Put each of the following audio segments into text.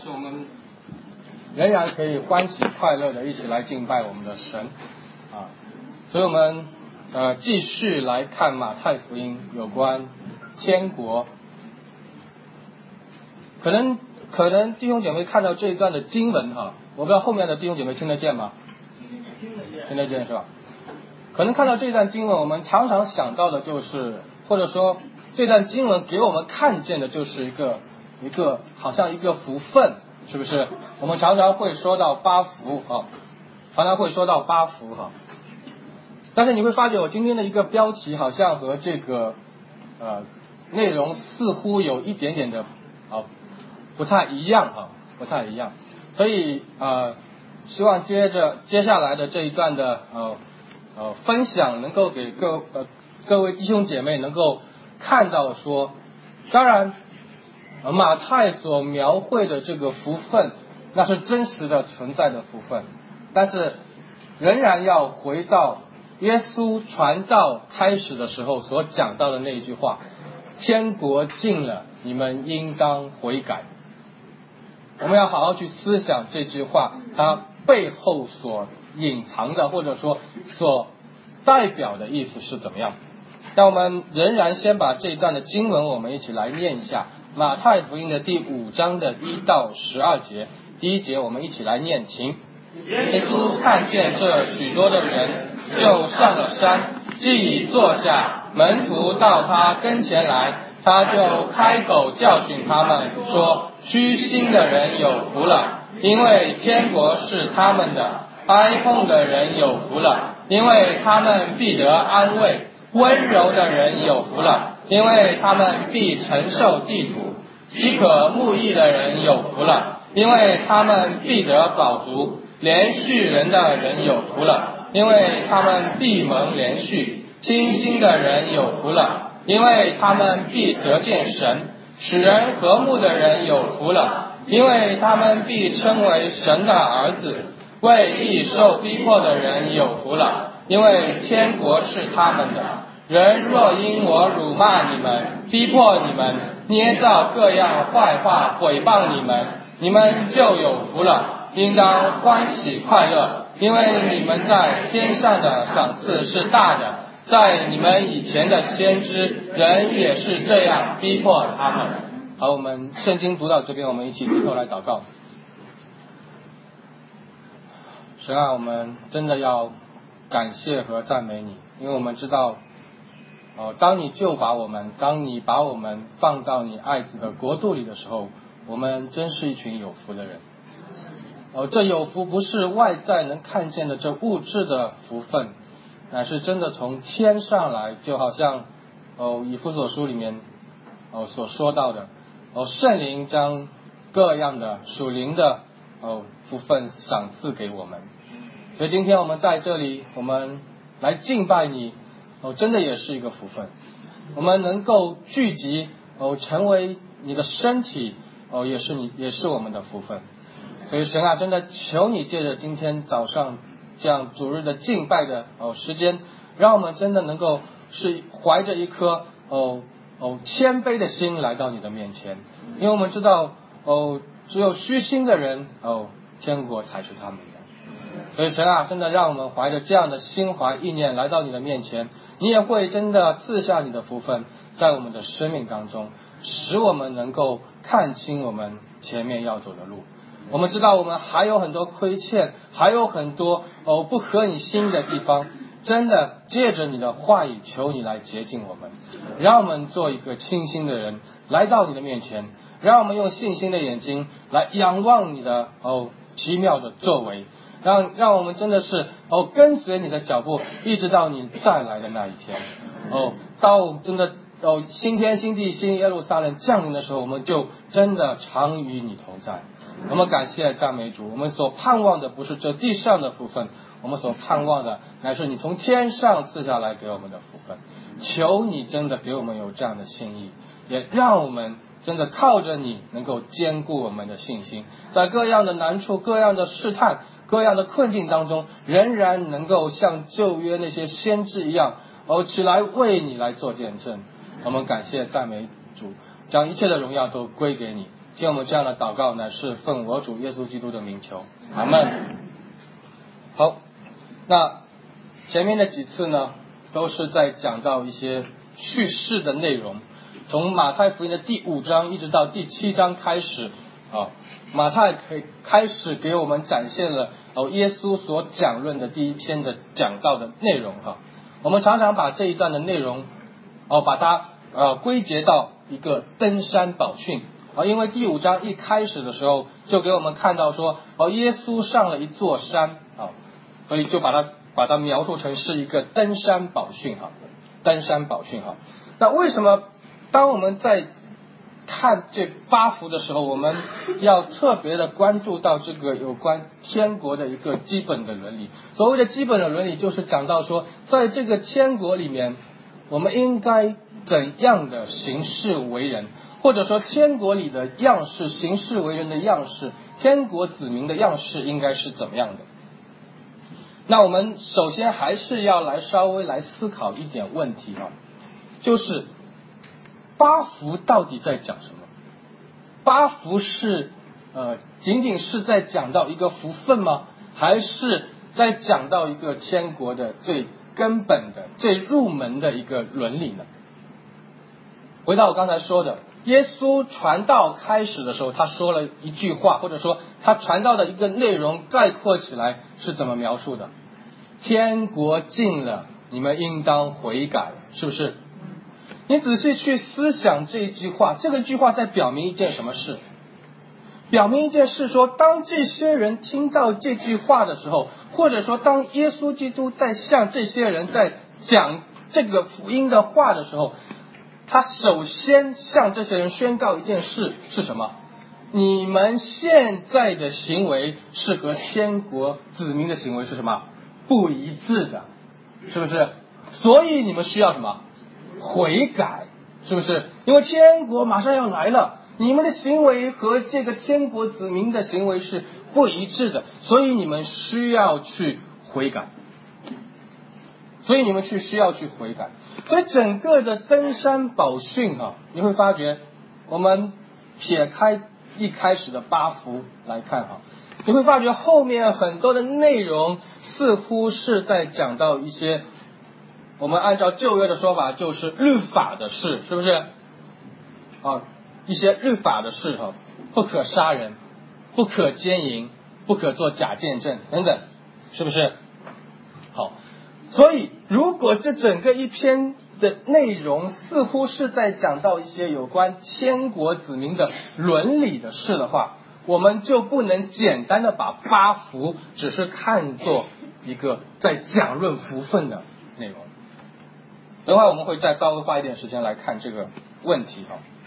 是我们仍然可以欢喜快乐的一起来敬拜我们的神所以我们继续来看马太福音有关天国。可能弟兄姐妹看到这一段的经文我不知道后面的弟兄姐妹听得见吗？听得见是吧？可能看到这段经文，我们常常想到的就是，或者说这段经文给我们看见的就是一个好像一个福分，是不是？我们常常会说到八福但是你会发觉我今天的一个标题好像和这个内容似乎有一点点的不太一样，所以希望接下来的这一段的分享能够给各位弟兄姐妹能够看到说，当然马太所描绘的这个福分那是真实的存在的福分，但是仍然要回到耶稣传道开始的时候所讲到的那一句话，天国近了，你们应当悔改。我们要好好去思想这句话它背后所隐藏的或者说所代表的意思是怎么样。但我们仍然先把这一段的经文我们一起来念一下，马太福音的第5章的1到12节。第1节我们一起来念，请。耶稣看见这许多的人，就上了山，既已坐下，门徒到他跟前来，他就开口教训他们说，虚心的人有福了，因为天国是他们的；哀痛的人有福了，因为他们必得安慰；温柔的人有福了，因为他们必承受地土；饥渴慕义的人有福了，因为他们必得饱足；连续人的人有福了，因为他们必蒙连续；清心的人有福了，因为他们必得见神；使人和睦的人有福了，因为他们必称为神的儿子；为义受逼迫的人有福了，因为天国是他们的。人若因我辱骂你们，逼迫你们，捏造各样坏话毁谤你们，你们就有福了，应当欢喜快乐，因为你们在天上的赏赐是大的。在你们以前的先知，人也是这样逼迫他们。好，我们圣经读到这边，我们一起低头来祷告。神啊，我们真的要感谢和赞美你，因为我们知道当你把我们放到你爱子的国度里的时候，我们真是一群有福的人。这有福不是外在能看见的这物质的福分，乃是真的从天上来，就好像以弗所书里面所说到的圣灵将各样的属灵的福分赏赐给我们。所以今天我们在这里，我们来敬拜你真的也是一个福分。我们能够聚集成为你的身体也是我们的福分。所以神啊，真的求你借着今天早上这样主日的敬拜的时间，让我们真的能够是怀着一颗谦卑的心来到你的面前，因为我们知道只有虚心的人天国才是他们的。所以神啊，真的让我们怀着这样的心怀意念来到你的面前，你也会真的赐下你的福分在我们的生命当中，使我们能够看清我们前面要走的路。我们知道我们还有很多亏欠，还有很多不合你心的地方，真的借着你的话语求你来洁净我们，让我们做一个清心的人来到你的面前，让我们用信心的眼睛来仰望你的奇妙的作为，让我们真的是跟随你的脚步，一直到你再来的那一天到真的新天新地新耶路撒冷降临的时候，我们就真的常与你同在。我们感谢赞美主，我们所盼望的不是这地上的福分，我们所盼望的乃是你从天上赐下来给我们的福分。求你真的给我们有这样的心意，也让我们真的靠着你能够坚固我们的信心，在各样的难处、各样的试探、各样的困境当中，仍然能够像旧约那些先知一样起来为你来做见证。我们感谢赞美主，将一切的荣耀都归给你。 听我们这样的祷告，乃是奉我主耶稣基督的名求，阿们。好，那前面的几次呢，都是在讲到一些叙事的内容，从马太福音的第5章一直到第7章开始马太开始给我们展现了耶稣所讲论的第一篇的讲道的内容我们常常把这一段的内容把它归结到一个登山宝训因为第5章一开始的时候就给我们看到说耶稣上了一座山所以就把它描述成是一个登山宝训登山宝训那为什么当我们在看这8福的时候，我们要特别的关注到这个有关天国的一个基本的伦理。所谓的基本的伦理，就是讲到说，在这个天国里面，我们应该怎样的行事为人，或者说天国里的样式，行事为人的样式，天国子民的样式应该是怎么样的。那我们首先还是要稍微来思考一点问题就是8福到底在讲什么？8福是仅仅是在讲到一个福分吗？还是在讲到一个天国的最根本的、最入门的一个伦理呢？回到我刚才说的，耶稣传道开始的时候，他说了一句话，或者说他传道的一个内容概括起来是怎么描述的？天国近了，你们应当悔改，是不是？你仔细去思想这一句话，这个句话在表明一件什么事？表明一件事说，当这些人听到这句话的时候，或者说当耶稣基督在向这些人在讲这个福音的话的时候，他首先向这些人宣告一件事是什么？你们现在的行为是和天国子民的行为是什么？不一致的，是不是？所以你们需要什么？悔改，是不是？因为天国马上要来了，你们的行为和这个天国子民的行为是不一致的，所以你们需要去悔改。所以整个的登山宝训你会发觉，我们撇开一开始的8福来看你会发觉后面很多的内容似乎是在讲到一些，我们按照旧约的说法就是律法的事，是不是？一些律法的事不可杀人，不可奸淫，不可做假见证等等，是不是？好，所以如果这整个一篇的内容似乎是在讲到一些有关天国子民的伦理的事的话，我们就不能简单的把8福只是看作一个在讲论福分的内容。等会我们会再稍微花一点时间来看这个问题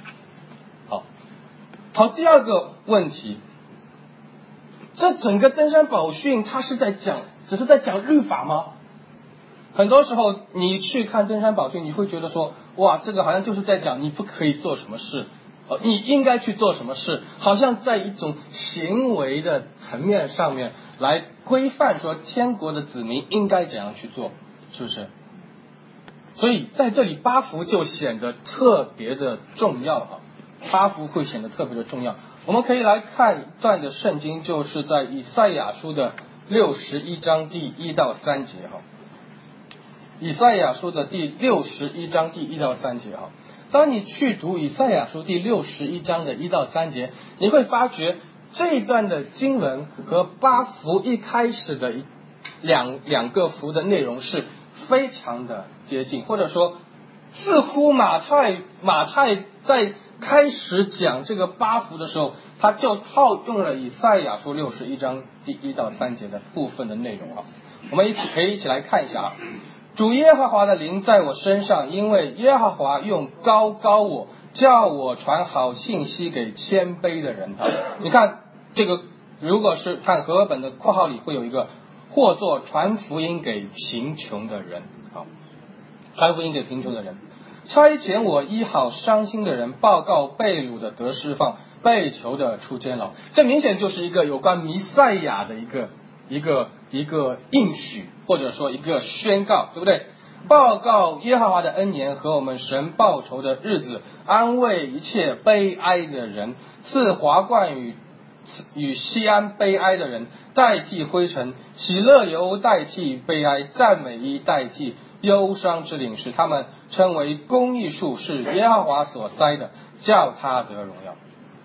好，第二个问题，这整个登山宝训它是只是在讲律法吗？很多时候你去看登山宝训，你会觉得说，哇，这个好像就是在讲你不可以做什么事，你应该去做什么事，好像在一种行为的层面上面来规范说天国的子民应该怎样去做，是不是？所以在这里8福就显得特别的重要8福会显得特别的重要。我们可以来看一段的圣经，就是在以赛亚书的61章第1到3节以赛亚书的第61章第1到3节当你去读以赛亚书第61章的1到3节，你会发觉这一段的经文和8福一开始的两个福的内容是非常的接近，或者说似乎马太在开始讲这个8福的时候，他就套用了以赛亚书61章第1到3节的部分的内容我们可以一起来看一下主耶和华的灵在我身上，因为耶和华用膏膏我，叫我传好信息给谦卑的人你看这个，如果是看和合本的括号里会有一个或作传福音给贫穷的人传福音给贫穷的人，差遣我医好伤心的人，报告被掳的得释放，被囚的出监牢。这明显就是一个有关弥赛亚的一个应许，或者说一个宣告，对不对？ 报告耶和华的恩言和我们神报仇的日子，安慰一切悲哀的人，赐华冠与西安悲哀的人，代替灰尘，喜乐油代替悲哀，赞美衣代替忧伤之领，使他们称为公义树，是耶和华所栽的，叫他得荣耀。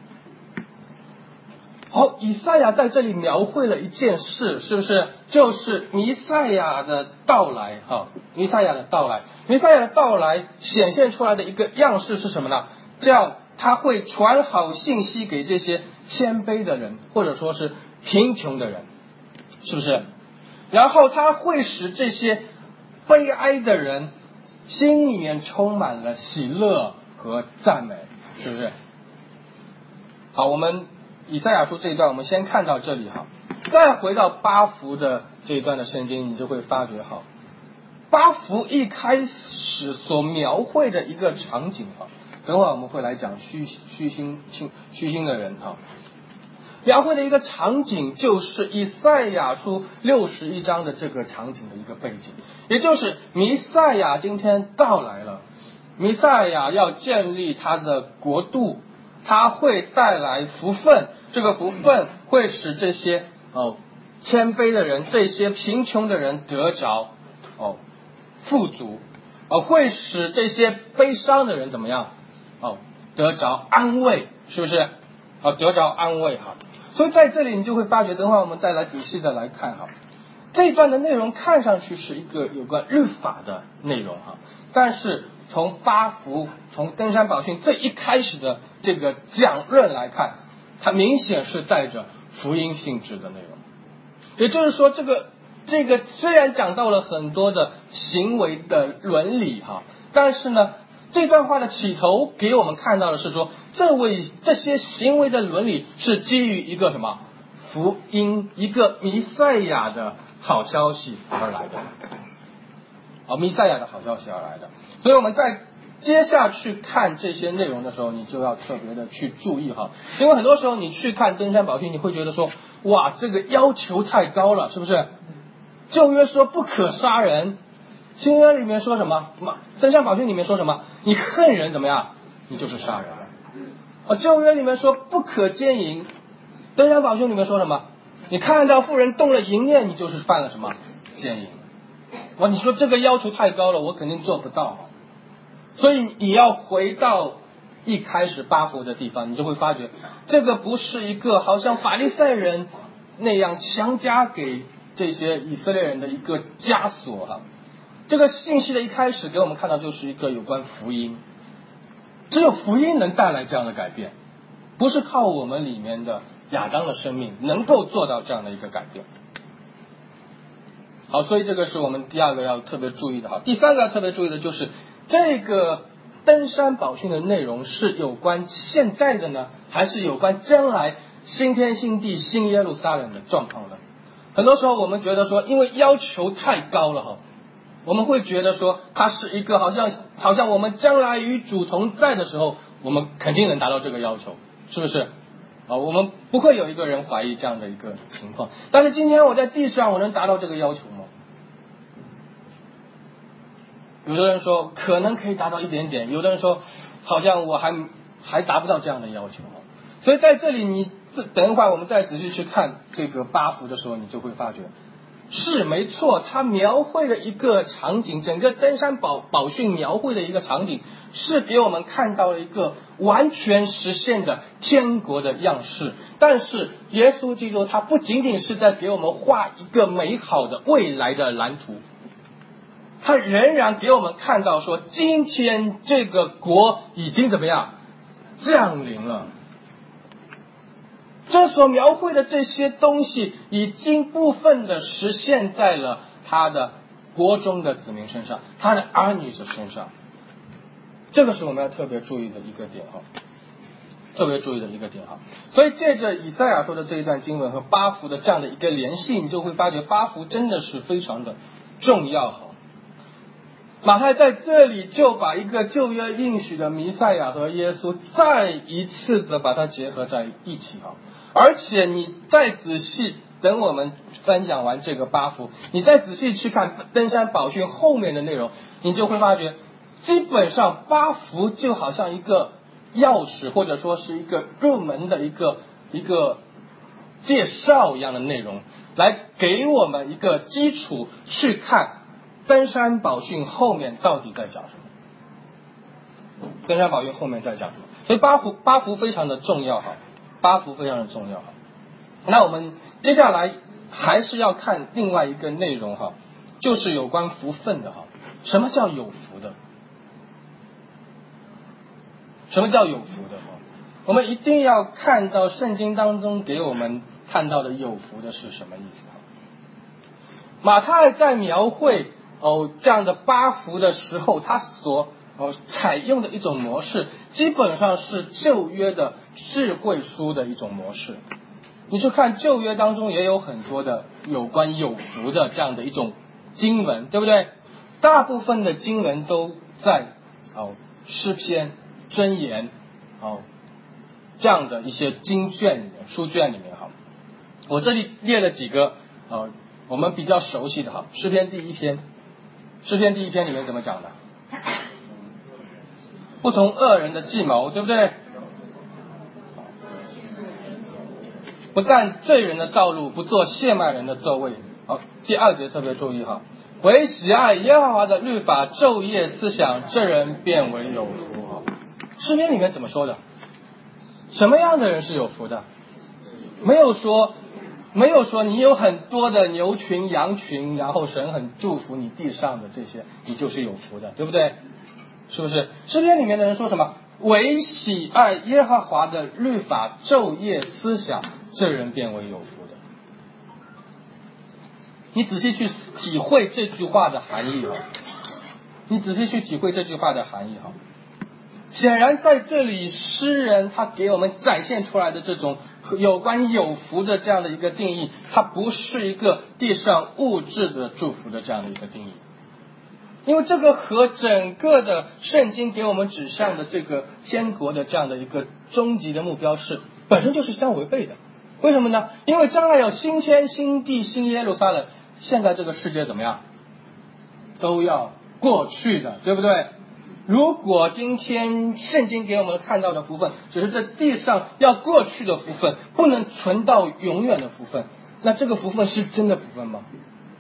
好，以赛亚在这里描绘了一件事，是不是？就是弥赛亚的到来。弥赛亚的到来，弥赛亚的到来显现出来的一个样式是什么呢？叫他会传好信息给这些谦卑的人，或者说是贫穷的人，是不是？然后他会使这些悲哀的人心里面充满了喜乐和赞美，是不是？好，我们以赛亚书这一段我们先看到这里哈，再回到八福的这一段的圣经，你就会发觉哈，八福一开始所描绘的一个场景哈，等会儿我们会来讲虚心的人哈，描绘的一个场景就是以赛亚书61章的这个场景的一个背景，也就是弥赛亚今天到来了，弥赛亚要建立他的国度，他会带来福分，这个福分会使这些谦卑的人，这些贫穷的人得着富足，会使这些悲伤的人怎么样得着安慰，是不是？得着安慰哈。所以在这里你就会发觉，等会儿我们再来仔细的来看哈，这一段的内容看上去是一个有关律法的内容哈，但是从八福，从登山宝训最一开始的这个讲论来看，它明显是带着福音性质的内容。也就是说，这个虽然讲到了很多的行为的伦理哈，但是呢，这段话的起头给我们看到的是说，这些行为的伦理是基于一个什么福音，一个弥赛亚的好消息而来的。弥赛亚的好消息而来的。所以我们在接下去看这些内容的时候，你就要特别的去注意哈，因为很多时候你去看登山宝训，你会觉得说，哇，这个要求太高了，是不是？旧约说不可杀人，新约里面说什么？登山宝训里面说什么？你恨人怎么样？你就是杀人了。旧约里面说不可奸淫，登山宝训里面说什么？你看到妇人动了淫念，你就是犯了什么？奸淫。你说这个要求太高了，我肯定做不到。所以你要回到一开始八福的地方，你就会发觉，这个不是一个好像法利赛人那样强加给这些以色列人的一个枷锁哈。这个信息的一开始给我们看到就是一个有关福音，只有福音能带来这样的改变，不是靠我们里面的亚当的生命能够做到这样的一个改变。好，所以这个是我们第二个要特别注意的哈。第三个要特别注意的就是这个登山宝训的内容是有关现在的呢，还是有关将来新天新地新耶路撒冷的状况呢？很多时候我们觉得说，因为要求太高了哈，我们会觉得说它是一个好像我们将来与主同在的时候，我们肯定能达到这个要求，是不是？我们不会有一个人怀疑这样的一个情况。但是今天我在地上，我能达到这个要求吗？有的人说可能可以达到一点点，有的人说好像我还达不到这样的要求。所以在这里你等一会儿我们再仔细去看这个八福的时候，你就会发觉是没错，它描绘了一个场景，整个登山宝训描绘的一个场景是给我们看到了一个完全实现的天国的样式。但是耶稣基督他不仅仅是在给我们画一个美好的未来的蓝图，他仍然给我们看到说，今天这个国已经怎么样降临了。这所描绘的这些东西已经部分的实现在了他的国中的子民身上，他的儿女的身上。这个是我们要特别注意的一个点哈，特别注意的一个点哈。所以借着以赛亚说的这一段经文和八福的这样的一个联系，你就会发觉八福真的是非常的重要哈。马太在这里就把一个旧约应许的弥赛亚和耶稣再一次的把它结合在一起哈。而且你再仔细等我们分享完这个八福，你再仔细去看登山宝训后面的内容，你就会发觉，基本上八福就好像一个钥匙，或者说是一个入门的一个介绍一样的内容，来给我们一个基础去看登山宝训后面到底在讲什么。登山宝训后面在讲什么？所以八福非常的重要哈，八福非常的重要哈。那我们接下来还是要看另外一个内容哈，就是有关福分的哈。什么叫有福的？什么叫有福的？我们一定要看到圣经当中给我们看到的有福的是什么意思？马太在描绘这样的八福的时候，他所采用的一种模式，基本上是旧约的智慧书的一种模式。你去看旧约当中也有很多的有关有福的这样的一种经文，对不对？大部分的经文都在诗篇、箴言这样的一些经卷里面、书卷里面哈。我这里列了几个我们比较熟悉的哈。诗篇第一篇里面怎么讲的？不从恶人的计谋，对不对？不占罪人的道路，不做亵慢人的座位。好，第二节特别注意哈，唯喜爱耶和华的律法，昼夜思想，这人便为有福哈。诗篇里面怎么说的？什么样的人是有福的？没有说你有很多的牛群羊群，然后神很祝福你地上的这些，你就是有福的，对不对？是不是？诗篇里面的人说什么？唯喜爱耶和华的律法，昼夜思想，这人便为有福的。你仔细去体会这句话的含义哈。显然在这里诗人他给我们展现出来的这种有关有福的这样的一个定义，它不是一个地上物质的祝福的这样的一个定义，因为这个和整个的圣经给我们指向的这个天国的这样的一个终极的目标本身就是相违背的。为什么呢？因为将来有新天新地新耶路撒冷，现在这个世界怎么样？都要过去的，对不对？如果今天圣经给我们看到的福分只是这地上要过去的福分，不能存到永远的福分，那这个福分是真的福分吗？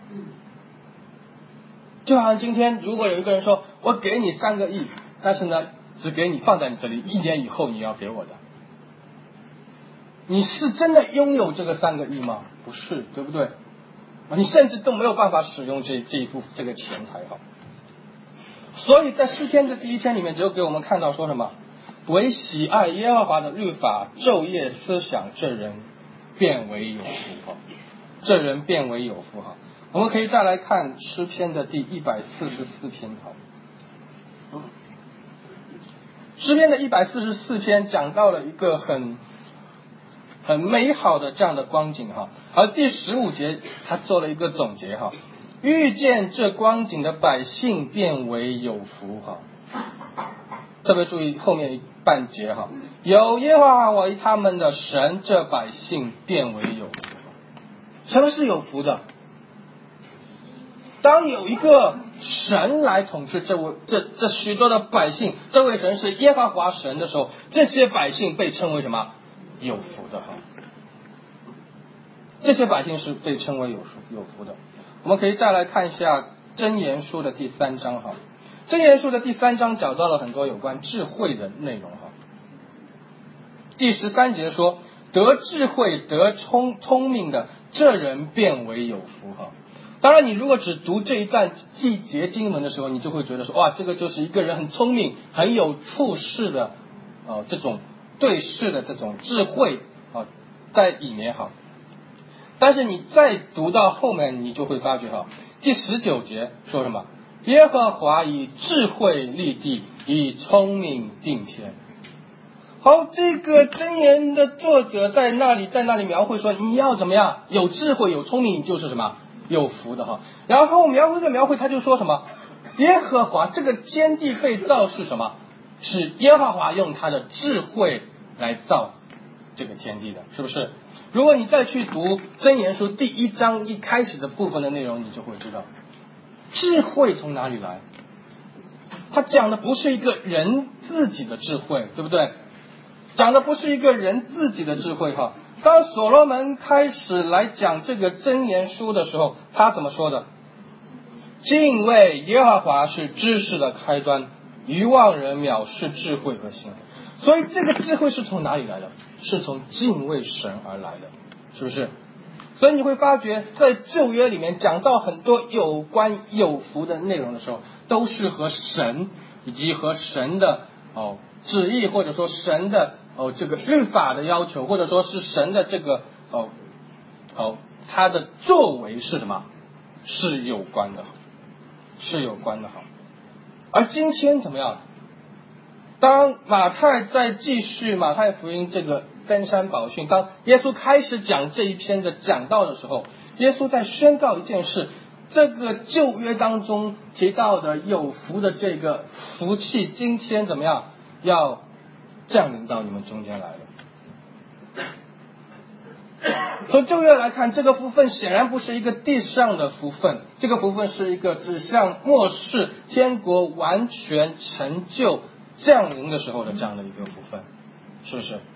就好像今天如果有一个人说我给你3个亿，但是呢只给你放在你这里，1年以后你要给我的，你是真的拥有这个3个亿吗？不是，对不对？你甚至都没有办法使用这个钱财哈。所以在诗篇的第一篇里面就给我们看到说什么？唯喜爱耶和华的律法，昼夜思想，这人便为有福哈。这人便为有福哈。我们可以再来看诗篇的第144篇哈。诗篇的144篇讲到了一个很美好的这样的光景哈，而第15节他做了一个总结哈。遇见这光景的百姓便为有福哈。特别注意后面半节哈，有耶和华为他们的神，这百姓便为有福。什么是有福的？当有一个神来统治这许多的百姓，这位神是耶和华神的时候，这些百姓被称为什么？有福的哈。这些百姓是被称为有福的。我们可以再来看一下箴言书的第3章哈。箴言书的第3章讲到了很多有关智慧的内容哈。第13节说，得智慧得聪明的，这人便为有福哈。当然你如果只读这一段季节经文的时候，你就会觉得说，哇，这个就是一个人很聪明很有处事的这种对事的这种智慧在里面哈。但是你再读到后面，你就会发觉哈，第19节说什么？耶和华以智慧立地，以聪明定天。好，这个箴言的作者在那里描绘说，你要怎么样？有智慧有聪明就是什么？有福的哈。然后描绘他就说什么？耶和华这个天地被造是什么？是耶和华用他的智慧来造这个天地的，是不是？如果你再去读箴言书第1章一开始的部分的内容，你就会知道智慧从哪里来。他讲的不是一个人自己的智慧，对不对？讲的不是一个人自己的智慧哈。当所罗门开始来讲这个箴言书的时候，他怎么说的？敬畏耶和华是知识的开端，愚妄人藐视智慧和心。所以这个智慧是从哪里来的？是从敬畏神而来的，是不是？所以你会发觉在旧约里面讲到很多有关有福的内容的时候，都是和神以及和神的旨意，或者说神的这个律法的要求，或者说是神的这个他的作为是什么？是有关的，是有关的哈。而今天怎么样？当马太在继续马太福音这个登山宝训，当耶稣开始讲这一篇的讲道的时候，耶稣在宣告一件事：这个旧约当中提到的有福的这个福气，今天怎么样？要降临到你们中间来了。从旧约来看，这个福分显然不是一个地上的福分，这个福分是一个指向末世天国完全成就降临的时候的这样的一个福分，是不是？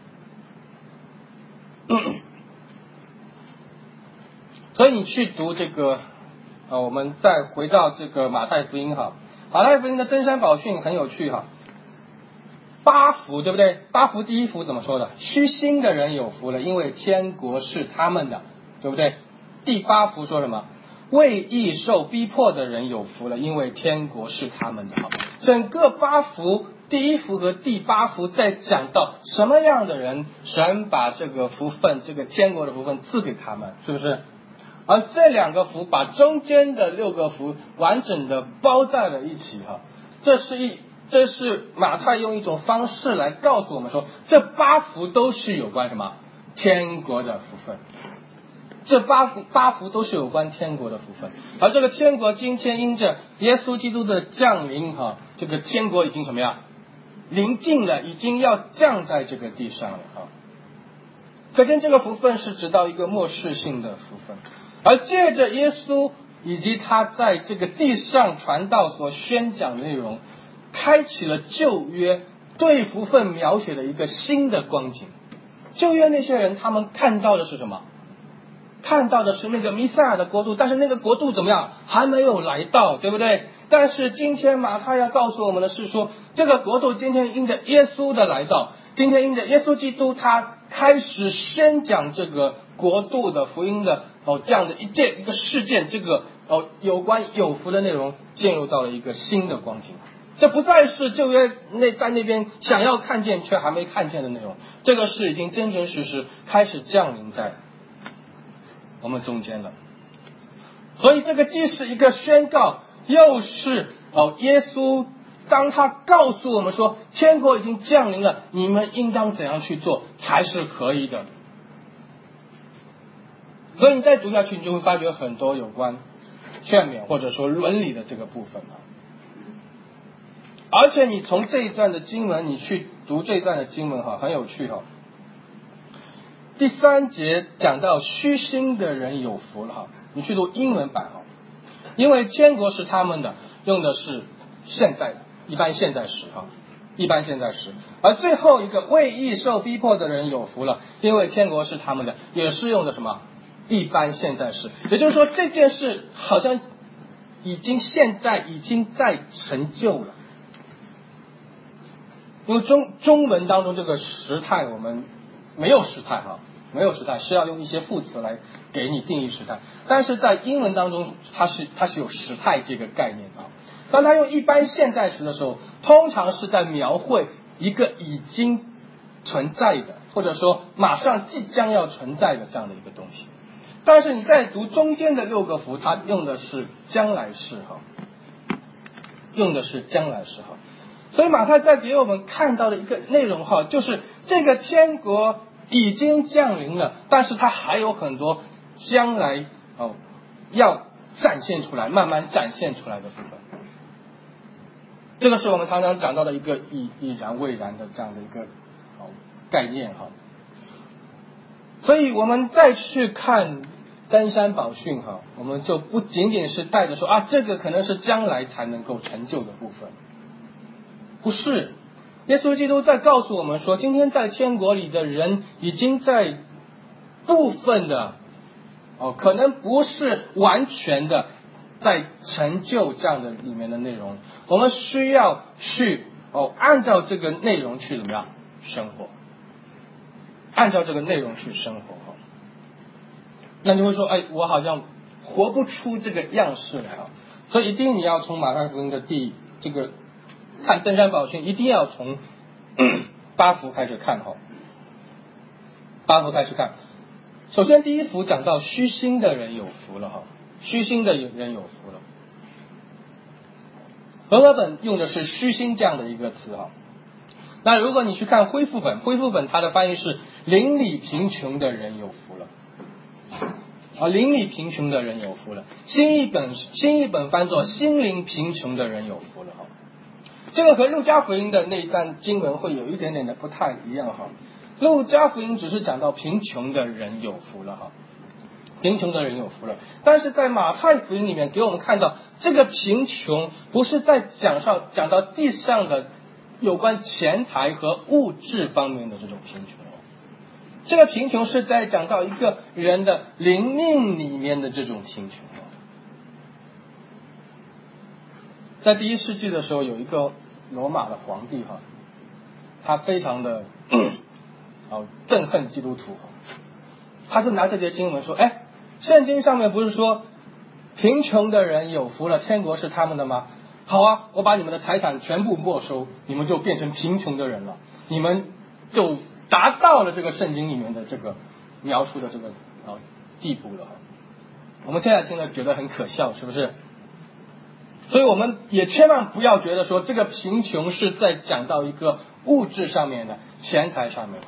所以你去读这个我们再回到这个马太福音哈，马太福音的登山宝训很有趣哈。8福对不对？8福第1福怎么说的？虚心的人有福了，因为天国是他们的，对不对？第8福说什么？为义受逼迫的人有福了，因为天国是他们的。整个8福第1福和第8福在讲到什么样的人，神把这个福分，这个天国的福分赐给他们，是不是？而这2个福把中间的6个福完整的包在了一起哈。这是马太用一种方式来告诉我们说，这8福都是有关什么？天国的福分。这八福都是有关天国的福分。而这个天国今天因着耶稣基督的降临这个天国已经什么样？临近了，已经要降在这个地上了可见这个福分是直到一个末世性的福分。而借着耶稣以及他在这个地上传道所宣讲的内容，开启了旧约对福分描写的一个新的光景。旧约那些人他们看到的是什么？看到的是那个弥赛亚的国度，但是那个国度怎么样？还没有来到，对不对？但是今天马太要告诉我们的是说，这个国度今天因着耶稣的来到，今天因着耶稣基督他开始宣讲这个国度的福音的这样的一个事件，这个有关有福的内容进入到了一个新的光景。这不再是旧约在那边想要看见却还没看见的内容，这个是已经真真实实开始降临在我们中间了。所以这个既是一个宣告，又是耶稣当他告诉我们说天国已经降临了，你们应当怎样去做才是可以的。所以你再读下去，你就会发觉很多有关劝勉或者说伦理的这个部分而且你从这一段的经文，你去读这一段的经文很有趣第3节讲到虚心的人有福了你去读英文版因为天国是他们的，用的是现在的一般现在时一般现在时。而最后一个为义受逼迫的人有福了，因为天国是他们的，也是用的什么？一般现在时。也就是说这件事好像现在已经在成就了。因为中文当中这个时态我们没有时态没有时态，是要用一些副词来给你定义时态。但是在英文当中它是有时态这个概念当它用一般现在时的时候，通常是在描绘一个已经存在的，或者说马上即将要存在的这样的一个东西。但是你在读中间的6个福，它用的是将来式用的是将来式所以马太在给我们看到的一个内容就是这个天国已经降临了，但是它还有很多将来要展现出来，慢慢展现出来的部分。这个是我们常常讲到的一个已然未然的这样的一个概念所以我们再去看登山宝训哈，我们就不仅仅是带着说啊，这个可能是将来才能够成就的部分，不是。耶稣基督在告诉我们说，今天在天国里的人已经在部分的可能不是完全的在成就这样的里面的内容，我们需要去按照这个内容去怎么样生活，按照这个内容去生活。那你会说，哎，我好像活不出这个样式来啊，所以一定你要从马太福音的看登山宝训，一定要从8福开始看哈。8福开始看，首先第1福讲到虚心的人有福了哈，虚心的人有福了。和合本用的是虚心这样的一个词哈。那如果你去看恢复本它的翻译是邻里贫穷的人有福了。邻里贫穷的人有福了。新译本翻作心灵贫穷的人有福了哈。这个和路加福音的那一段经文会有一点点的不太一样哈。路加福音只是讲到贫穷的人有福了哈，贫穷的人有福了。但是在马太福音里面给我们看到，这个贫穷不是在讲到地上的有关钱财和物质方面的这种贫穷，这个贫穷是在讲到一个人的灵命里面的这种贫穷。在第1世纪的时候，有一个罗马的皇帝哈，他非常的憎恨基督徒，他就拿这节经文说，圣经上面不是说贫穷的人有福了，天国是他们的吗？好啊，我把你们的财产全部没收，你们就变成贫穷的人了，你们就达到了这个圣经里面的这个描述的这个地步了。我们现在听了觉得很可笑，是不是？所以我们也千万不要觉得说这个贫穷是在讲到一个物质上面的钱财上面的。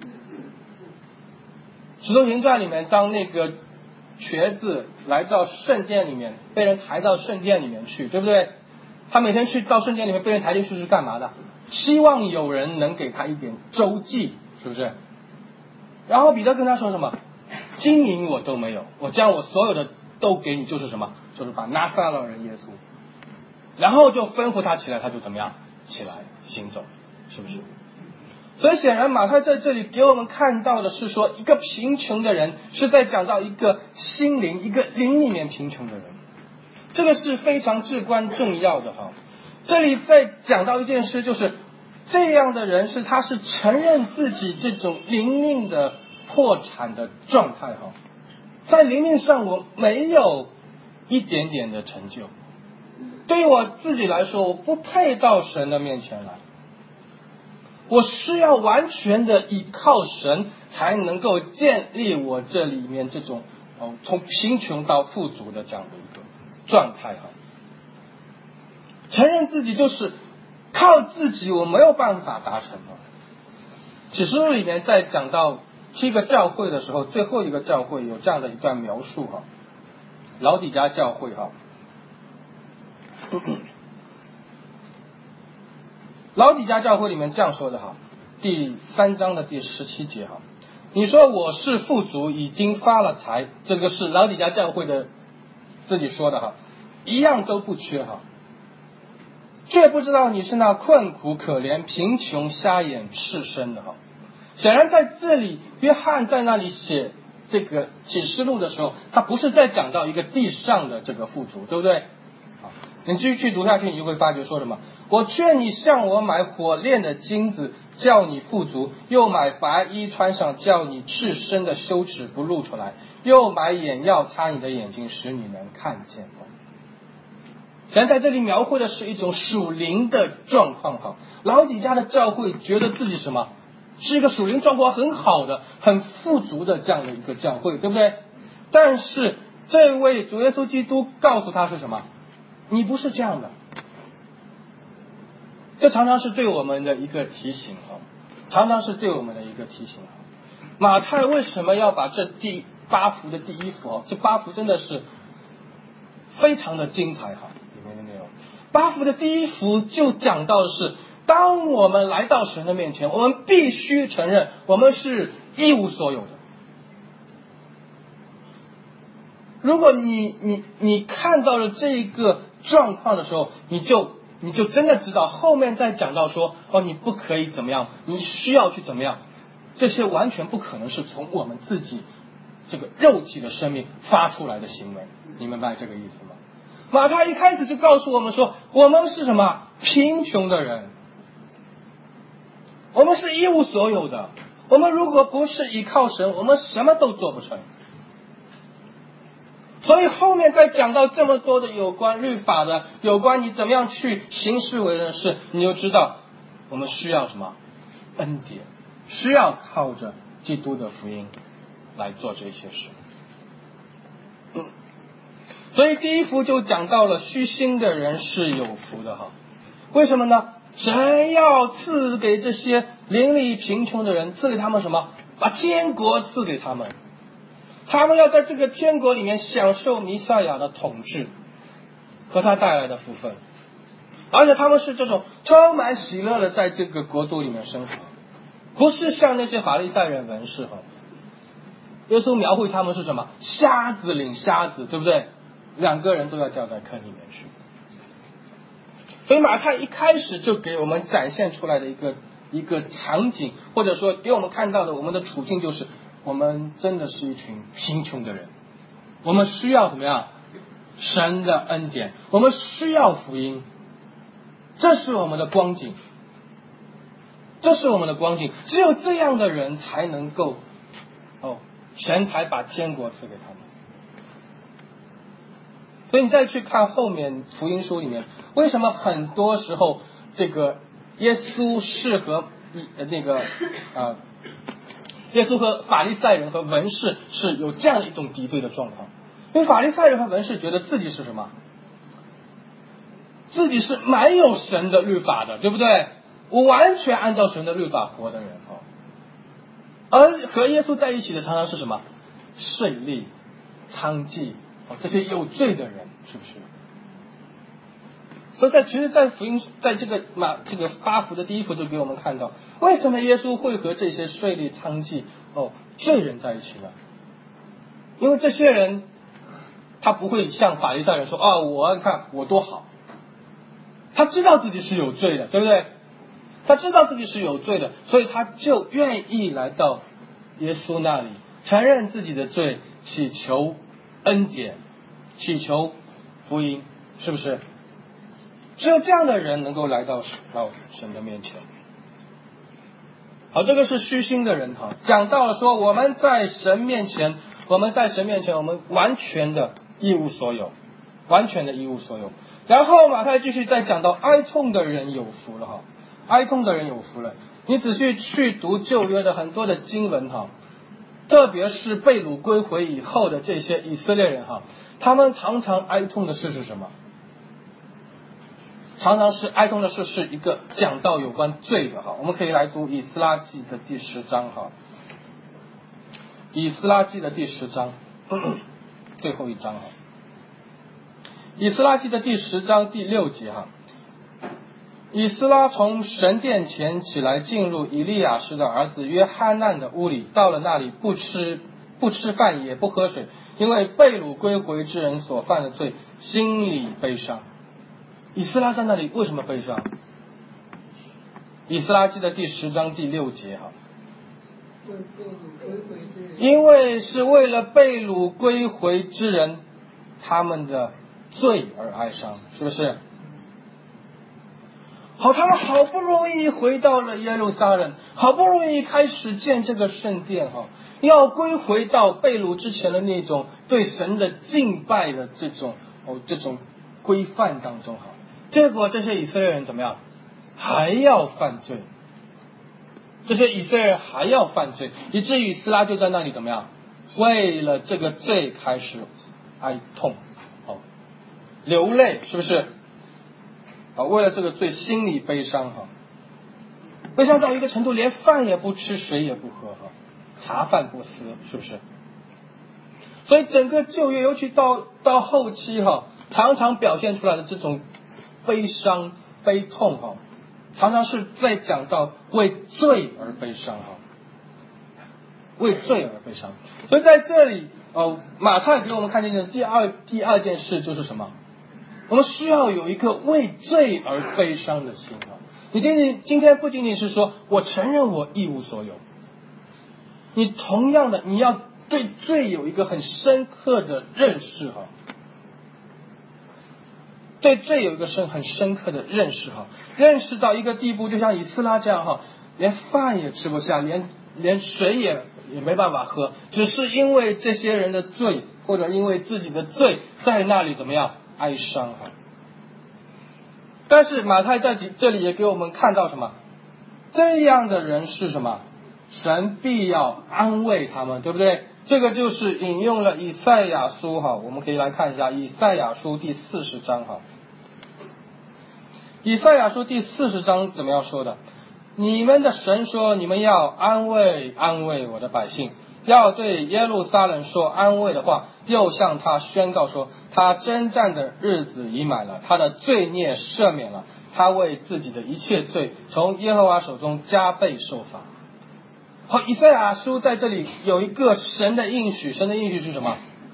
使徒行传里面，当那个瘸子来到圣殿里面，被人抬到圣殿里面去，对不对？他每天去到圣殿里面被人抬进去是干嘛的？希望有人能给他一点周济，是不是？然后彼得跟他说什么？金银我都没有，我将我所有的都给你，就是什么？就是把拿撒勒人耶稣。然后就吩咐他起来，他就怎么样？起来行走，是不是？所以显然马太在这里给我们看到的是说，一个贫穷的人是在讲到一个心灵、一个灵里面贫穷的人，这个是非常至关重要的哈。这里在讲到一件事，就是这样的人他是承认自己这种灵命的破产的状态哈，在灵命上我没有一点点的成就，对于我自己来说，我不配到神的面前来。我需要完全的依靠神，才能够建立我这里面这种从贫穷到富足的这样的一个状态哈。承认自己就是靠自己，我没有办法达成哈。启示录里面在讲到7个教会的时候，最后一个教会有这样的一段描述哈，老底嘉教会哈。老底嘉教会里面这样说的哈，第3章的第17节哈，你说我是富足，已经发了财，这个是老底嘉教会的自己说的哈，一样都不缺哈，却不知道你是那困苦可怜、贫穷、瞎眼、赤身的哈。显然在这里，约翰在那里写这个启示录的时候，他不是在讲到一个地上的这个富足，对不对？你继续去读下去，你就会发觉说什么？我劝你向我买火炼的金子，叫你富足；又买白衣穿上，叫你赤身的羞耻不露出来；又买眼药擦你的眼睛，使你能看见。然在这里描绘的是一种属灵的状况哈。老底嘉的教会觉得自己什么？是一个属灵状况很好的、很富足的这样的一个教会，对不对？但是这位主耶稣基督告诉他是什么？你不是这样的。这常常是对我们的一个提醒常常是对我们的一个提醒。马太为什么要把这第8福的第1福这8福真的是非常的精彩哈，里面的内容。8福的第1福就讲到的是，当我们来到神的面前，我们必须承认我们是一无所有的， 如果你看到了这个状况的时候，你就真的知道后面再讲到说，你不可以怎么样，你需要去怎么样，这些完全不可能是从我们自己这个肉体的生命发出来的行为，你明白这个意思吗？马太一开始就告诉我们说，我们是什么？贫穷的人，我们是一无所有的，我们如果不是依靠神，我们什么都做不成。所以后面再讲到这么多的有关律法的，有关你怎么样去行事为人的事，你就知道我们需要什么？恩典，需要靠着基督的福音来做这些事。所以第一福就讲到了虚心的人是有福的哈。为什么呢？神要赐给这些邻里贫穷的人，赐给他们什么？把天国赐给他们，他们要在这个天国里面享受弥赛亚的统治和他带来的福分，而且他们是这种充满喜乐的在这个国度里面生活，不是像那些法利赛人文士哈。耶稣描绘他们是什么？瞎子领瞎子，对不对？2个人都要掉在坑里面去。所以马太一开始就给我们展现出来的一个场景，或者说给我们看到的我们的处境，就是我们真的是一群贫穷的人，我们需要怎么样？神的恩典，我们需要福音，这是我们的光景，这是我们的光景。只有这样的人才能够神才把天国赐给他们。所以你再去看后面福音书里面，为什么很多时候这个耶稣是和耶稣和法利赛人和文士是有这样的一种敌对的状况？因为法利赛人和文士觉得自己是什么？自己是蛮有神的律法的，对不对？我完全按照神的律法活的人而和耶稣在一起的常常是什么？税吏、娼妓这些有罪的人，是不是？所以其实在福音，在这个8福的第1福就给我们看到，为什么耶稣会和这些税吏、娼妓罪人在一起呢？因为这些人他不会像法利赛人说我看我多好，他知道自己是有罪的，对不对？他知道自己是有罪的，所以他就愿意来到耶稣那里，承认自己的罪，祈求恩典，祈求福音，是不是？只有这样的人能够来到神的面前。好，这个是虚心的人讲到了说我们在神面前，我们完全的一无所有，完全的一无所有。然后马太继续再讲到哀痛的人有福了哀痛的人有福了。你仔细去读旧约的很多的经文特别是被掳归回以后的这些以色列人他们常常哀痛的事是什么？常常是哀痛的事是一个讲到有关罪的我们可以来读以斯拉记的第10章以斯拉记的第10章最后一章以斯拉记的第10章第6节以斯拉从神殿前起来，进入以利亚士的儿子约哈难的屋里，到了那里不吃饭也不喝水，因为被掳归回之人所犯的罪，心里悲伤。以斯拉在那里为什么悲伤？以斯拉记的第10章第6节因为是为了被掳归回之人他们的罪而哀伤，是不是？他们好不容易回到了耶路撒冷，好不容易开始建这个圣殿要归回到被掳之前的那种对神的敬拜的这种规范当中结果这些以色列人怎么样？还要犯罪，这些以色列人还要犯罪，以至于以斯拉就在那里怎么样？为了这个罪开始哀痛流泪，是不是？为了这个罪心里悲伤悲伤到一个程度，连饭也不吃，水也不喝茶饭不思，是不是？所以整个旧约尤其到后期常常表现出来的这种悲伤悲痛常常是在讲到为罪而悲伤为罪而悲伤。所以在这里马太给我们看见的第二件事就是什么？我们需要有一个为罪而悲伤的心啊！你今天不仅仅是说我承认我一无所有，你同样的你要对罪有一个很深刻的认识哈，对罪有一个很深刻的认识哈，认识到一个地步，就像以斯拉这样哈，连饭也吃不下，连水也没办法喝，只是因为这些人的罪，或者因为自己的罪，在那里怎么样哀伤哈。但是马太在这里也给我们看到什么？这样的人是什么？神必要安慰他们，对不对？这个就是引用了以赛亚书哈，我们可以来看一下以赛亚书第40章哈。以赛亚书第40章怎么样说的？你们的神说，你们要安慰安慰我的百姓，要对耶路撒冷说安慰的话，又向他宣告说，他征战的日子已满了，他的罪孽赦免了，他为自己的一切罪从耶和华手中加倍受罚。好，以赛亚书在这里有一个神的应许，神的应许是什么？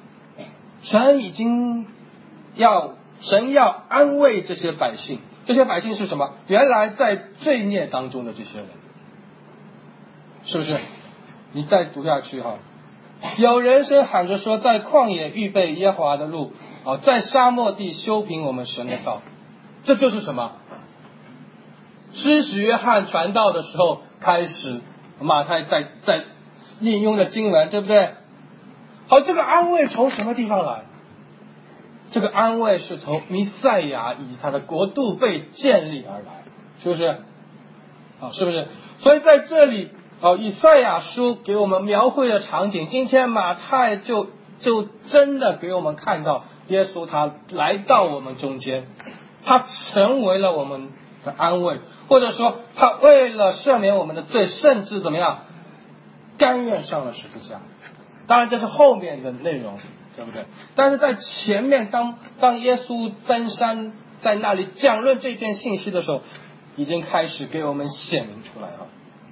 神要安慰这些百姓，这些百姓是什么？原来在罪孽当中的这些人，是不是？你再读下去哈，有人声喊着说，在旷野预备耶和华的路，在沙漠地修平我们神的道。这就是什么？施洗约翰传道的时候开始，马太在引用的经文，对不对？好，这个安慰从什么地方来？这个安慰是从弥赛亚以及他的国度被建立而来，是不是？是不是？所以在这里，以赛亚书给我们描绘的场景，今天马太就真的给我们看到耶稣他来到我们中间，他成为了我们的安慰，或者说他为了赦免我们的罪，甚至怎么样，甘愿上了十字架。当然这是后面的内容，对不对？但是在前面，当耶稣登山在那里讲论这件信息的时候，已经开始给我们显明出来了。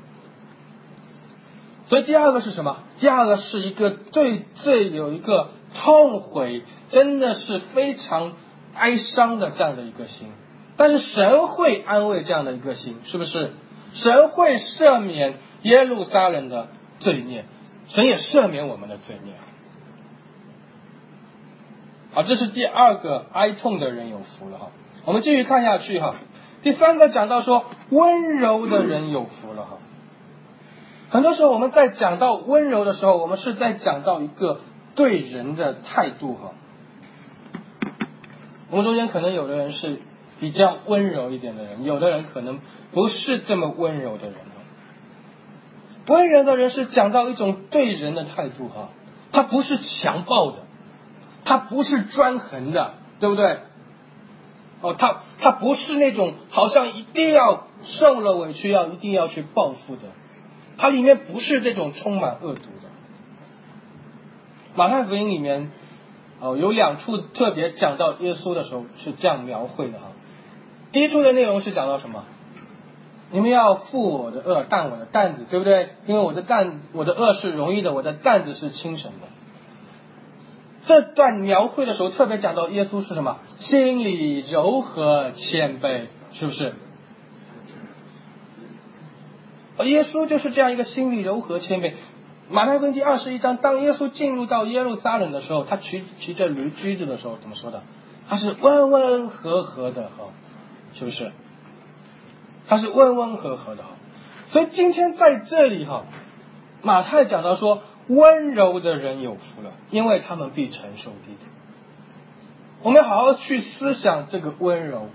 所以第二个是什么？第二个是一个对罪有一个痛悔，真的是非常哀伤的这样的一个心。但是神会安慰这样的一个心，是不是？神会赦免耶路撒冷的罪孽，神也赦免我们的罪孽。这是第二个哀痛的人有福了哈。我们继续看下去哈。第三个讲到说温柔的人有福了哈。很多时候我们在讲到温柔的时候，我们是在讲到一个对人的态度哈。我们中间可能有的人是比较温柔一点的人，有的人可能不是这么温柔的人。温柔的人是讲到一种对人的态度哈，他不是强暴的，他不是专横的，对不对？他不是那种好像一定要受了委屈一定要去报复的，他里面不是这种充满恶毒的。马太福音里面有2处特别讲到耶稣的时候是这样描绘的哈。第一处的内容是讲到什么？你们要负我的恶，担我的担子，对不对？因为我的恶是容易的，我的担子是轻省的。这段描绘的时候特别讲到耶稣是什么？心里柔和谦卑，是不是？耶稣就是这样一个心里柔和谦卑。马太福音第21章，当耶稣进入到耶路撒冷的时候，他骑着驴驹子的时候怎么说的？他是温温和和的哈，是不是？他是温温和和的哈。所以今天在这里哈，马太讲到说温柔的人有福了，因为他们必承受地土。我们好好去思想这个温柔。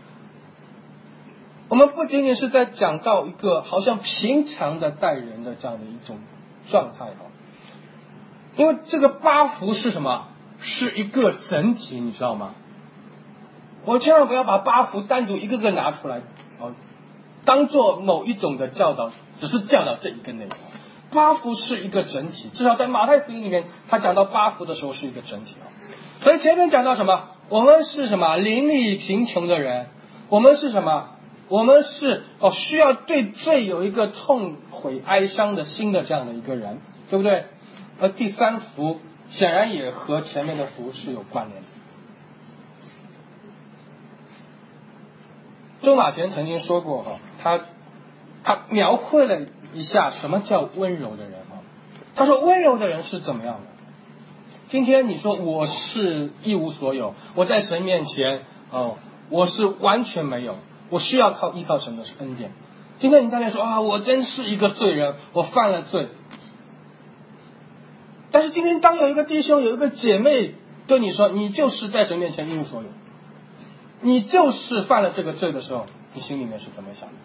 我们不仅仅是在讲到一个好像平常的待人的这样的一种状态哈，因为这个8福是什么？是一个整体，你知道吗？我千万不要把8福单独一个个拿出来当做某一种的教导，只是教导这一个内容。8福是一个整体，至少在马太福音里面，他讲到8福的时候是一个整体。所以前面讲到什么？我们是什么？邻里贫穷的人。我们是什么？我们是需要对罪有一个痛悔哀伤的心的这样的一个人，对不对？ 而第三福显然也和前面的福是有关联的。周马前曾经说过他描绘了一下什么叫温柔的人他说温柔的人是怎么样的。今天你说我是一无所有，我在神面前我是完全没有，我需要依靠神的恩典。今天你在那说我真是一个罪人，我犯了罪。但是今天当有一个弟兄有一个姐妹对你说你就是在神面前一无所有，你就是犯了这个罪的时候，你心里面是怎么想的？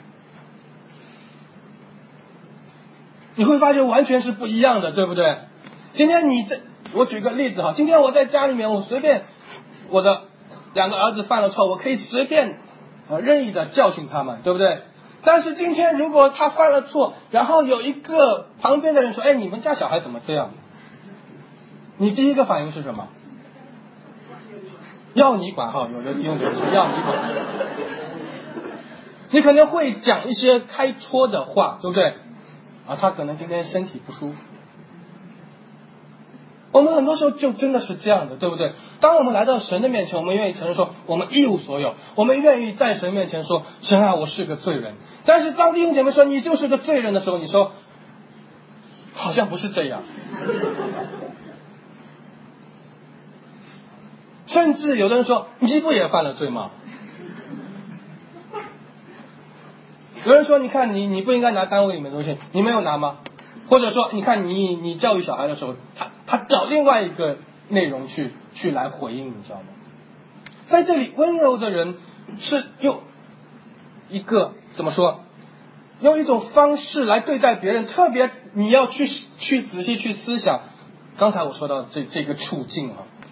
你会发现完全是不一样的，对不对？今天我举个例子今天我在家里面，我随便我的2个儿子犯了错，我可以随便任意的教训他们，对不对？但是今天如果他犯了错，然后有一个旁边的人说你们家小孩怎么这样，你第一个反应是什么？要你管有的弟兄姐妹说要你管，你可能会讲一些开戳的话，对不对？他可能今天身体不舒服。我们很多时候就真的是这样的，对不对？当我们来到神的面前，我们愿意承认说我们一无所有，我们愿意在神面前说神啊，我是个罪人。但是当弟兄姐妹说你就是个罪人的时候，你说好像不是这样。甚至有的人说你不也犯了罪吗？有人说你看你不应该拿单位里面的东西，你没有拿吗？或者说你看你教育小孩的时候，他找另外一个内容去来回应，你知道吗？在这里温柔的人是用一个怎么说，用一种方式来对待别人，特别你要去仔细去思想刚才我说到这个处境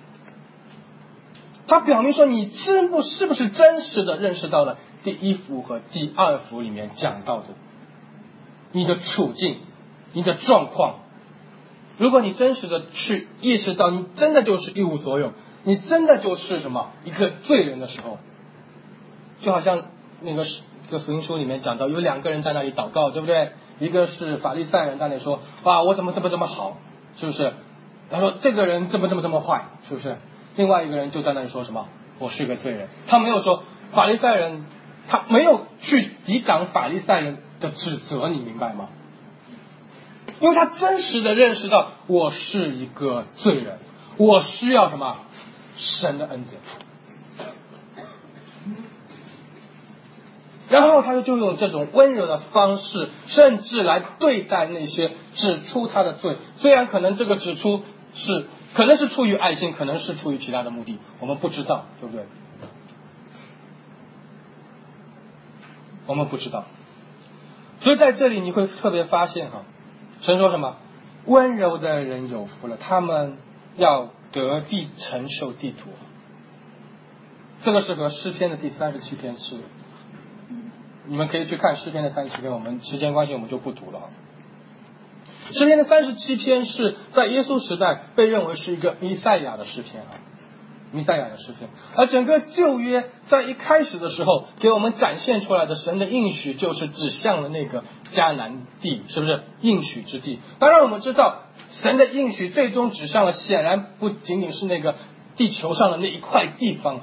他表明说你是不是真实的认识到了第1福和第2福里面讲到的你的处境，你的状况。如果你真实的去意识到你真的就是一无所有，你真的就是一个罪人的时候，就好像那个福音书里面讲到有2个人在那里祷告，对不对？一个是法利赛人在那里说我怎么这么好，是不是？他说这个人这么坏，是不是？另外一个人就在那里说什么我是个罪人。他没有说法利赛人，他没有去抵挡法利赛人的指责，你明白吗？因为他真实的认识到我是一个罪人，我需要什么？神的恩典。然后他就用这种温柔的方式，甚至来对待那些指出他的罪。虽然可能这个指出可能是出于爱心，可能是出于其他的目的，我们不知道，对不对？我们不知道。所以在这里你会特别发现神说什么？温柔的人有福了，他们要得地承受地土。这个是和诗篇的第37篇是，你们可以去看诗篇的37篇，我们时间关系我们就不读了。诗篇的37篇是在耶稣时代被认为是一个弥赛亚的诗篇弥赛亚的诗篇。而整个旧约在一开始的时候给我们展现出来的神的应许，就是指向了那个迦南地，是不是应许之地？当然我们知道神的应许最终指向了，显然不仅仅是那个地球上的那一块地方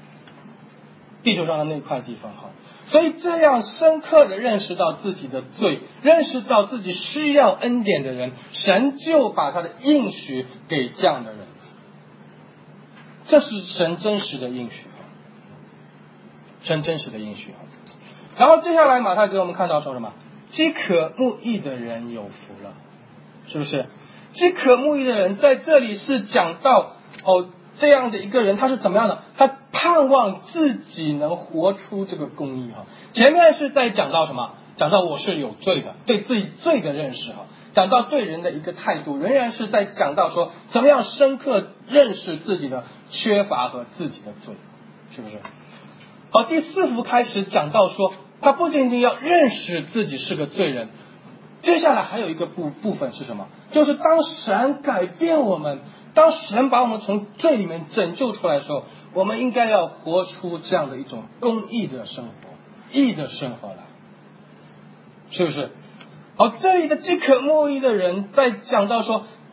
所以这样深刻的认识到自己的罪，认识到自己需要恩典的人，神就把他的应许给这样的人。这是神真实的应许，神真实的应许。然后接下来马太给我们看到说什么？饥渴慕义的人有福了，是不是？饥渴慕义的人在这里是讲到这样的一个人他是怎么样的？他盼望自己能活出这个公义前面是在讲到什么？讲到我是有罪的，对自己罪的认识讲到对人的一个态度，仍然是在讲到说怎么样深刻认识自己的缺乏和自己的罪，是不是？第4福开始讲到说他不仅仅要认识自己是个罪人，接下来还有一个部分是什么？就是当神改变我们，当神把我们从罪里面拯救出来的时候，我们应该要活出这样的一种公义的生活，义的生活来，是不是？这里的饥渴慕义的人在讲到说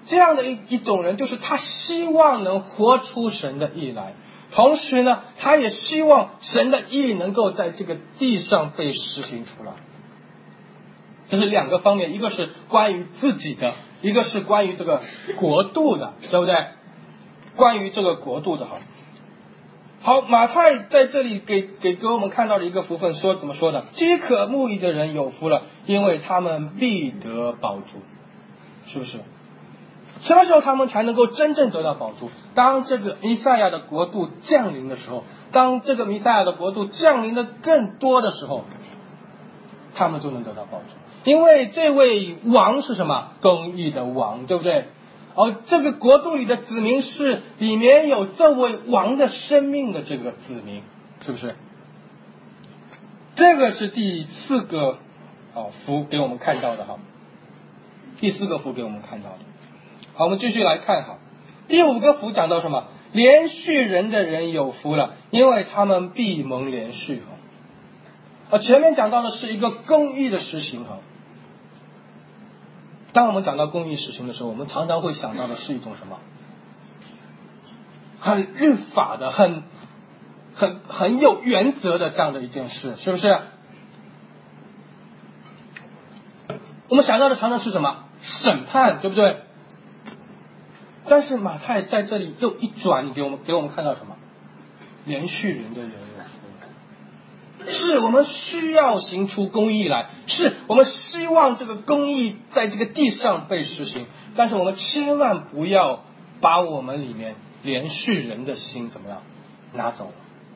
这样的一种人，就是他希望能活出神的义来，同时呢，他也希望神的义能够在这个地上被实行出来。这是两个方面，一个是关于自己的，一个是关于这个国度的，对不对？关于这个国度的。好，马太在这里给我们看到的一个福分，说怎么说的？饥渴慕义的人有福了，因为他们必得饱足，是不是？什么时候他们才能够真正得到饱足？当这个弥赛亚的国度降临的时候，当这个弥赛亚的国度降临的更多的时候，他们就能得到饱足。因为这位王是什么？公义的王，对不对？这个国度里的子民是里面有这位王的生命的这个子民，是不是？这个是第四个福给我们看到的第四个福给我们看到的。好，我们继续来看第五个福讲到什么？连续人的人有福了，因为他们必蒙连续。前面讲到的是一个公义的实行。当我们讲到公义实行的时候，我们常常会想到的是一种什么？很律法的，很有原则的这样的一件事，是不是？我们想到的常常是什么？审判，对不对？但是马太在这里又一转，给我们看到什么？连续人的人有福，是我们需要行出公义来，是我们希望这个公义在这个地上被实行，但是我们千万不要把我们里面连续人的心怎么样拿走了。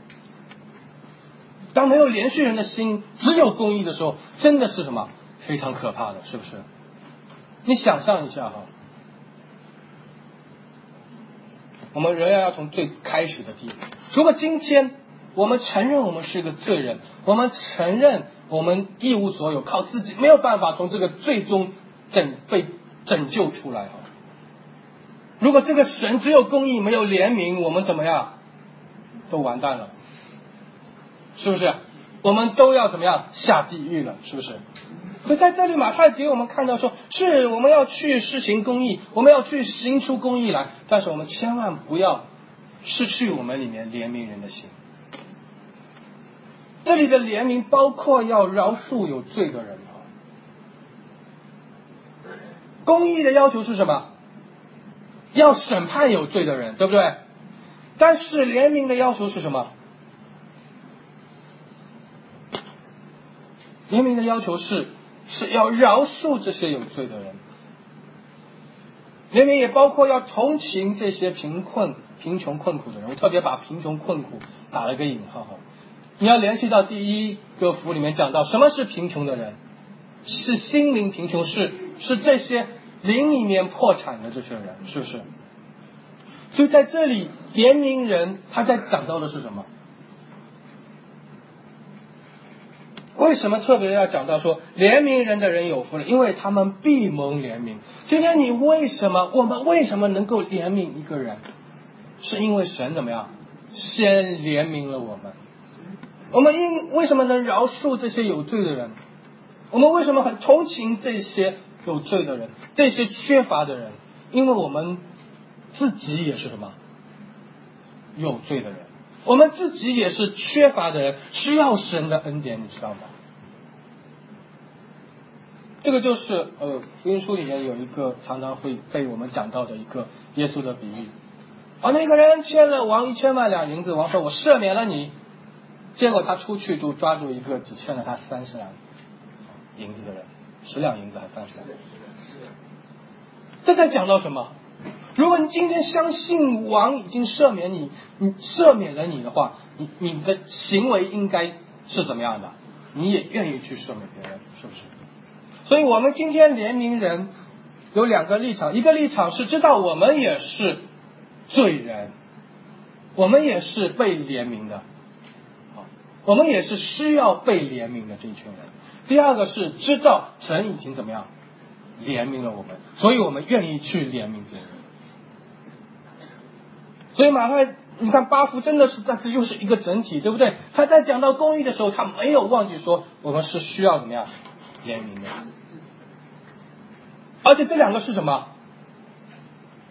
当没有连续人的心，只有公义的时候，真的是什么？非常可怕的，是不是？你想象一下我们仍然要从最开始的地步。如果今天我们承认我们是一个罪人，我们承认我们一无所有，靠自己没有办法从这个最终被拯救出来。如果这个神只有公义没有怜悯，我们怎么样？都完蛋了，是不是？我们都要怎么样？下地狱了，是不是？所以在这里马太给我们看到说，是我们要去施行公义，我们要去行出公义来，但是我们千万不要失去我们里面怜悯人的心。这里的怜悯包括要饶恕有罪的人。公义的要求是什么？要审判有罪的人，对不对？但是怜悯的要求是什么？怜悯的要求是要饶恕这些有罪的人。怜悯也包括要同情这些贫穷困苦的人。我特别把贫穷困苦打了个引号。你要联系到第一个福里面讲到什么是贫穷的人，是心灵贫穷，是这些灵里面破产的这些人，是不是？所以在这里怜悯人他在讲到的是什么？为什么特别要讲到说怜悯人的人有福了？因为他们必蒙怜悯。今天我们为什么能够怜悯一个人？是因为神怎么样？先怜悯了我们。我们为什么能饶恕这些有罪的人？我们为什么很同情这些有罪的人，这些缺乏的人？因为我们自己也是什么？有罪的人。我们自己也是缺乏的人，需要神的恩典，你知道吗？这个就是福音书里面有一个常常会被我们讲到的一个耶稣的比喻。那个人欠了王1000万两银子，王说我赦免了你，结果他出去就抓住一个只欠了他30两银子的人，10两银子还30两。这在讲到什么？如果你今天相信王已经赦免你赦免了你的话，你的行为应该是怎么样的？你也愿意去赦免别人，是不是？所以我们今天怜悯人有两个立场，一个立场是知道我们也是罪人，我们也是被怜悯的，我们也是需要被怜悯的这一群人。第二个是知道神已经怎么样怜悯了我们，所以我们愿意去怜悯别人。所以马太你看8福真的是这就是一个整体，对不对？他在讲到公义的时候，他没有忘记说我们是需要怎么样怜悯的。而且这两个是什么？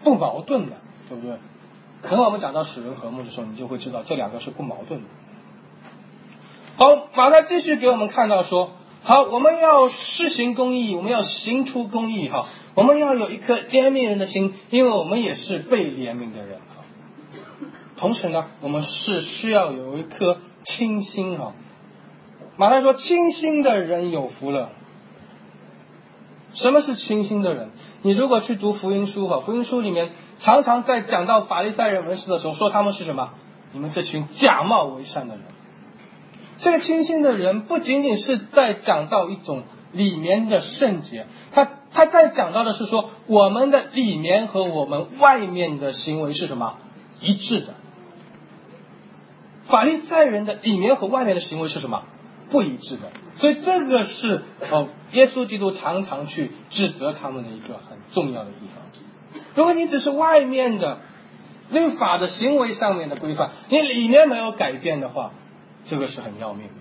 不矛盾的，对不对？等我们讲到使人和睦的时候，你就会知道这两个是不矛盾的。好，马太继续给我们看到说，好，我们要施行公义，我们要行出公义哈，我们要有一颗怜悯人的心，因为我们也是被怜悯的人哈。同时呢，我们是需要有一颗清心哈。马太说，清心的人有福了。什么是清心的人？你如果去读福音书哈，福音书里面常常在讲到法利赛人文士的时候，说他们是什么？你们这群假冒为善的人。这个清心的人不仅仅是在讲到一种里面的圣洁，他在讲到的是说，我们的里面和我们外面的行为是什么？一致的。法利赛人的里面和外面的行为是什么？不一致的。所以这个是耶稣基督常常去指责他们的一个很重要的地方。如果你只是外面的律法的行为上面的规范，你里面没有改变的话，这个是很要命的。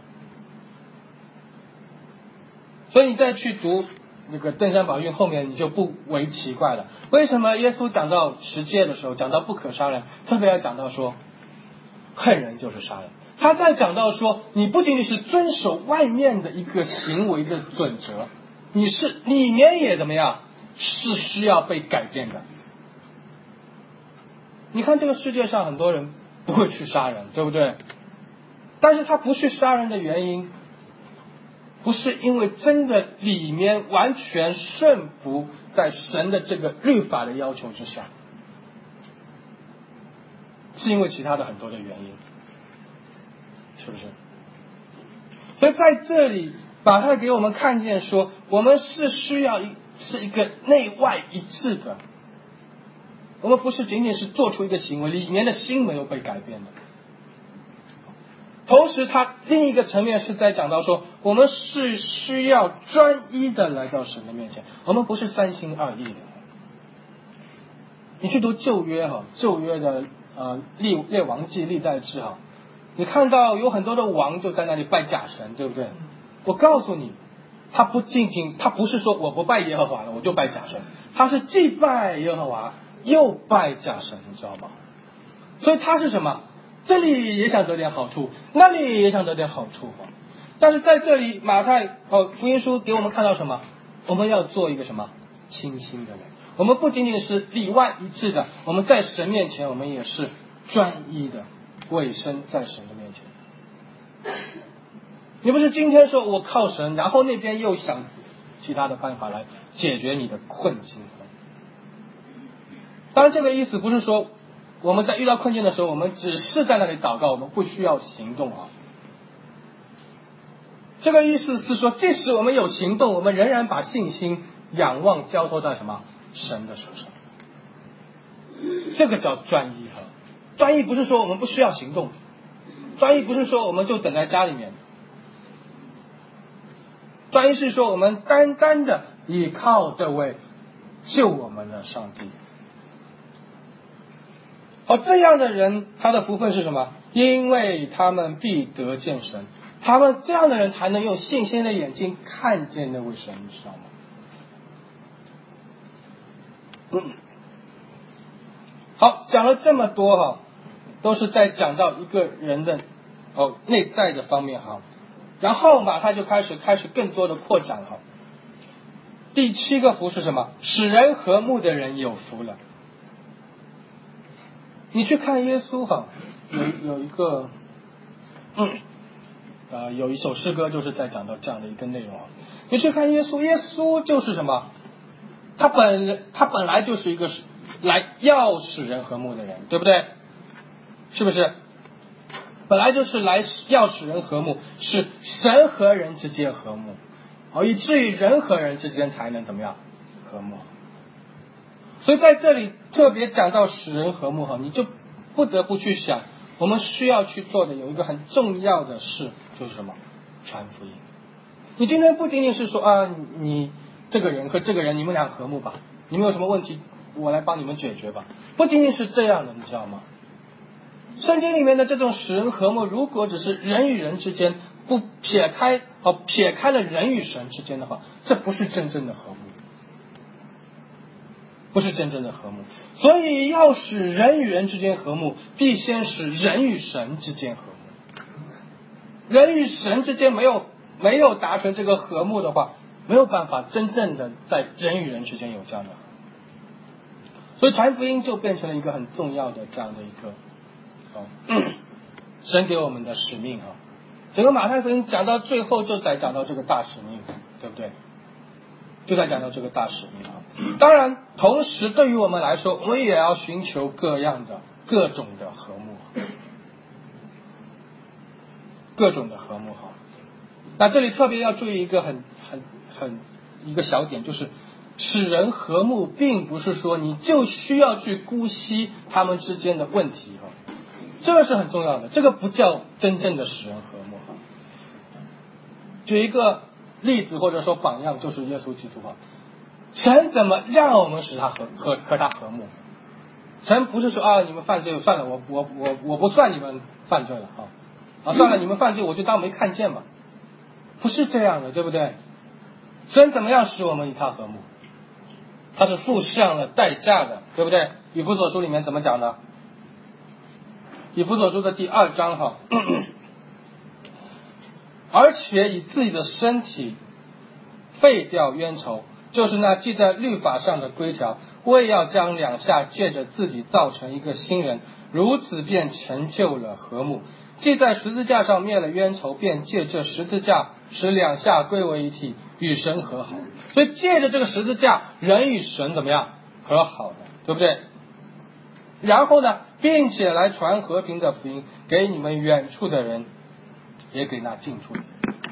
所以你再去读那个登山宝训后面，你就不为奇怪了。为什么耶稣讲到10诫的时候，讲到不可杀人，特别要讲到说恨人就是杀人？他在讲到说，你不仅仅是遵守外面的一个行为的准则，你是里面也怎么样，是需要被改变的。你看这个世界上很多人不会去杀人，对不对？但是他不去杀人的原因，不是因为真的里面完全顺服在神的这个律法的要求之下，是因为其他的很多的原因，是不是？所以在这里马太给我们看见说，我们是需要是一个内外一致的，我们不是仅仅是做出一个行为，里面的心没有被改变的。同时他另一个层面是在讲到说，我们是需要专一的来到神的面前，我们不是三心二意的。你去读旧约哈，旧约的列王记历代志哈，你看到有很多的王就在那里拜假神，对不对？我告诉你，他不是说我不拜耶和华了我就拜假神，他是既拜耶和华又拜假神，你知道吗？所以他是什么？这里也想得点好处，那里也想得点好处。但是在这里马太福音书给我们看到什么？我们要做一个什么？清心的人。我们不仅仅是里外一致的，我们在神面前我们也是专一的，委身在神的面前。你不是今天说我靠神，然后那边又想其他的办法来解决你的困境。当然这个意思不是说我们在遇到困境的时候，我们只是在那里祷告，我们不需要行动啊。这个意思是说，即使我们有行动，我们仍然把信心仰望交托在什么？神的手上。这个叫专一哈。专一不是说我们不需要行动，专一不是说我们就等在家里面，专一是说我们单单的依靠这位救我们的上帝。好，这样的人他的福分是什么？因为他们必得见神，他们这样的人才能用信心的眼睛看见那位神，你知道吗？好，讲了这么多哈，都是在讲到一个人的内在的方面哈，然后马太就开始更多的扩展哈。第7个福是什么？使人和睦的人有福了。你去看耶稣哈，有一个有一首诗歌就是在讲到这样的一个内容啊。你去看耶稣，耶稣就是什么？他本来就是一个来要使人和睦的人，对不对？是不是？本来就是来要使人和睦，使神和人之间和睦，以至于人和人之间才能怎么样和睦。所以在这里特别讲到使人和睦哈，你就不得不去想，我们需要去做的有一个很重要的事，就是什么？传福音。你今天不仅仅是说你这个人和这个人你们俩和睦吧，你们有什么问题我来帮你们解决吧，不仅仅是这样的，你知道吗？圣经里面的这种使人和睦，如果只是人与人之间，不撇开了人与神之间的话，这不是真正的和睦。 不是真正的和睦。所以要使人与人之间和睦，必先使人与神之间和睦。人与神之间没有达成这个和睦的话，没有办法真正的在人与人之间有这样的和睦。所以传福音就变成了一个很重要的这样的一个神给我们的使命啊。整个马太福音讲到最后就在讲到这个大使命，对不对？就在讲到这个大使命啊。当然同时对于我们来说，我们也要寻求各种的和睦，各种的和睦哈。那这里特别要注意一个一个小点，就是使人和睦并不是说你就需要去姑息他们之间的问题哈，这个是很重要的，这个不叫真正的使人和睦哈。举一个例子或者说榜样，就是耶稣基督哈。神怎么让我们使他和他和睦？神不是说你们犯罪算了，我不算你们犯罪了算了，你们犯罪我就当没看见嘛，不是这样的，对不对？神怎么样使我们与他和睦？他是付上了代价的，对不对？以弗所书里面怎么讲的？以弗所书的第2章哈，而且以自己的身体废掉冤仇，就是那记在律法上的规条，为要将两下借着自己造成一个新人，如此便成就了和睦。既在十字架上灭了冤仇，便借这十字架使两下归为一体，与神和好。所以借着这个十字架，人与神怎么样和好的，对不对？然后呢，并且来传和平的福音给你们远处的人，也给那近处的人。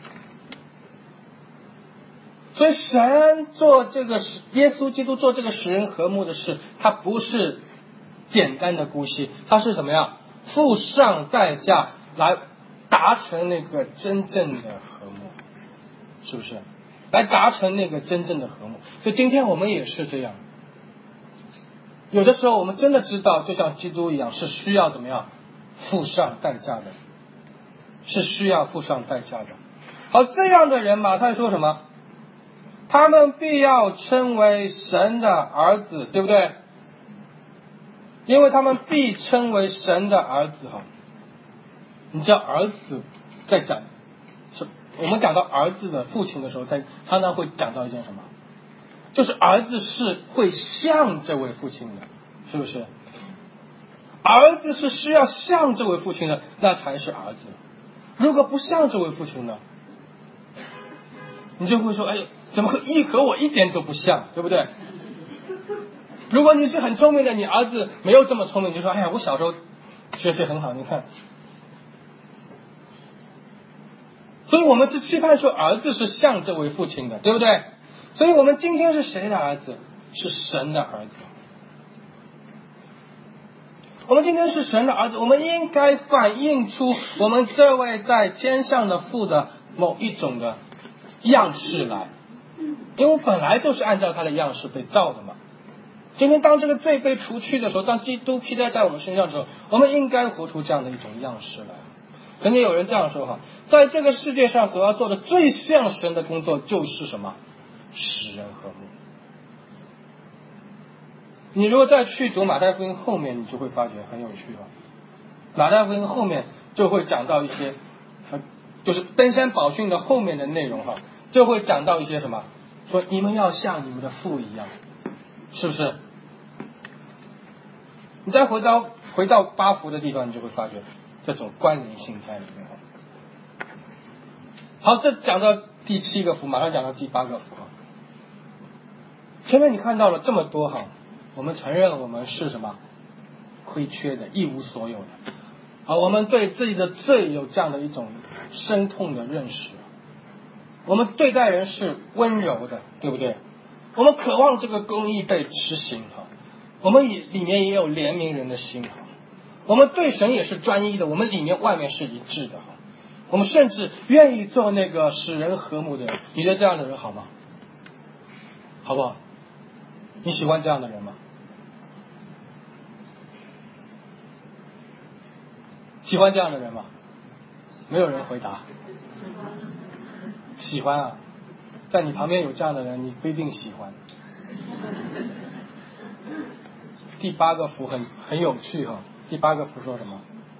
所以神做这个耶稣基督做这个使人和睦的事，他不是简单的姑息，他是怎么样付上代价来达成那个真正的和睦，是不是？来达成那个真正的和睦。所以今天我们也是这样，有的时候我们真的知道，就像基督一样，是需要怎么样付上代价的，是需要付上代价的。好，这样的人马太说什么？他们必要称为神的儿子，对不对？因为他们必称为神的儿子哈。你知道儿子在讲，我们讲到儿子的父亲的时候，常常会讲到一件什么？就是儿子是会像这位父亲的，是不是？儿子是需要像这位父亲的，那才是儿子。如果不像这位父亲呢，你就会说，哎，怎么和我一点都不像，对不对？如果你是很聪明的，你儿子没有这么聪明，你就说，哎呀，我小时候学习很好，你看。所以我们是期盼说儿子是像这位父亲的，对不对？所以我们今天是谁的儿子？是神的儿子。我们今天是神的儿子，我们应该反映出我们这位在天上的父的某一种的样式来，因为本来就是按照他的样式被造的嘛。今天当这个罪被除去的时候，当基督披戴在我们身上的时候，我们应该活出这样的一种样式来。曾经有人这样说哈，在这个世界上所要做的最像神的工作就是什么？使人和睦。你如果再去读马太福音后面，你就会发觉很有趣哈。马太福音后面就会讲到一些，就是登山宝训的后面的内容哈，就会讲到一些什么？说你们要像你们的父一样，是不是？你再回到八福的地方，你就会发觉这种关联性在里面哈。好，这讲到第7个福，马上讲到第8个福哈。前面你看到了这么多哈，我们承认我们是什么亏缺的，一无所有的。好，我们对自己的罪有这样的一种深痛的认识。我们对待人是温柔的，对不对？我们渴望这个公义被实行哈。我们里面也有怜悯人的心哈。我们对神也是专一的，我们里面外面是一致的哈。我们甚至愿意做那个使人和睦的人。你觉得这样的人好吗？好不好？你喜欢这样的人吗？喜欢这样的人吗？没有人回答。喜欢啊，在你旁边有这样的人，你不一定喜欢。 第8个福很有趣哈。第8个福说什么？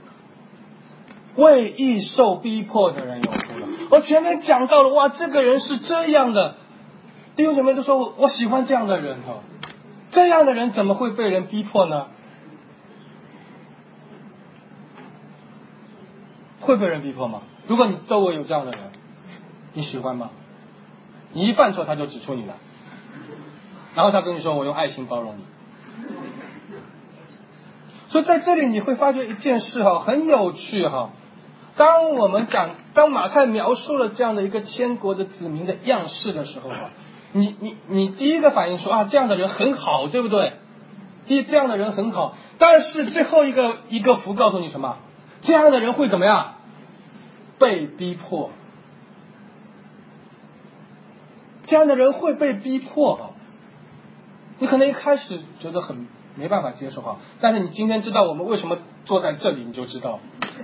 为义受逼迫的人有福了。我前面讲到了，哇，这个人是这样的，弟兄姐妹都说我喜欢这样的人哈。这样的人怎么会被人逼迫呢？会被人逼迫吗？如果你周围有这样的人，你喜欢吗？你一犯错他就指出你来，然后他跟你说我用爱心包容你。所以在这里你会发觉一件事哈，很有趣哈。当马太描述了这样的一个天国的子民的样式的时候哈，你第一个反应说啊，这样的人很好，对不对？这样的人很好，但是最后一个福告诉你什么？这样的人会怎么样？被逼迫。这样的人会被逼迫。你可能一开始觉得很没办法接受哈，但是你今天知道我们为什么坐在这里，你就知道。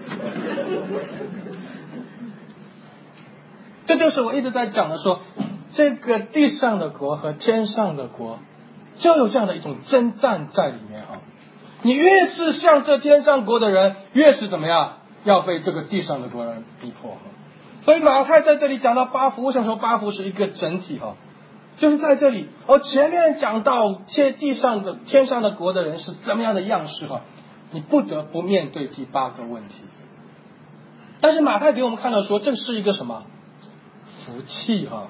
这就是我一直在讲的说，这个地上的国和天上的国就有这样的一种征战在里面哈。你越是像这天上国的人，越是怎么样，要被这个地上的国人逼迫。所以马太在这里讲到8福，我想说8福是一个整体哈，就是在这里前面讲到天上的国的人是怎么样的样式哈，你不得不面对第8个问题。但是马太给我们看到说，这是一个什么福气哈。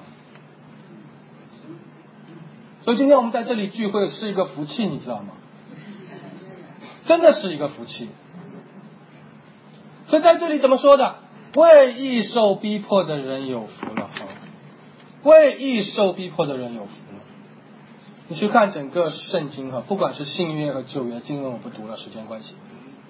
所以今天我们在这里聚会是一个福气，你知道吗？真的是一个福气。所以在这里怎么说的？为义受逼迫的人有福了。为义受逼迫的人有福了。你去看整个圣经不管是新约和旧约，经文我不读了，时间关系。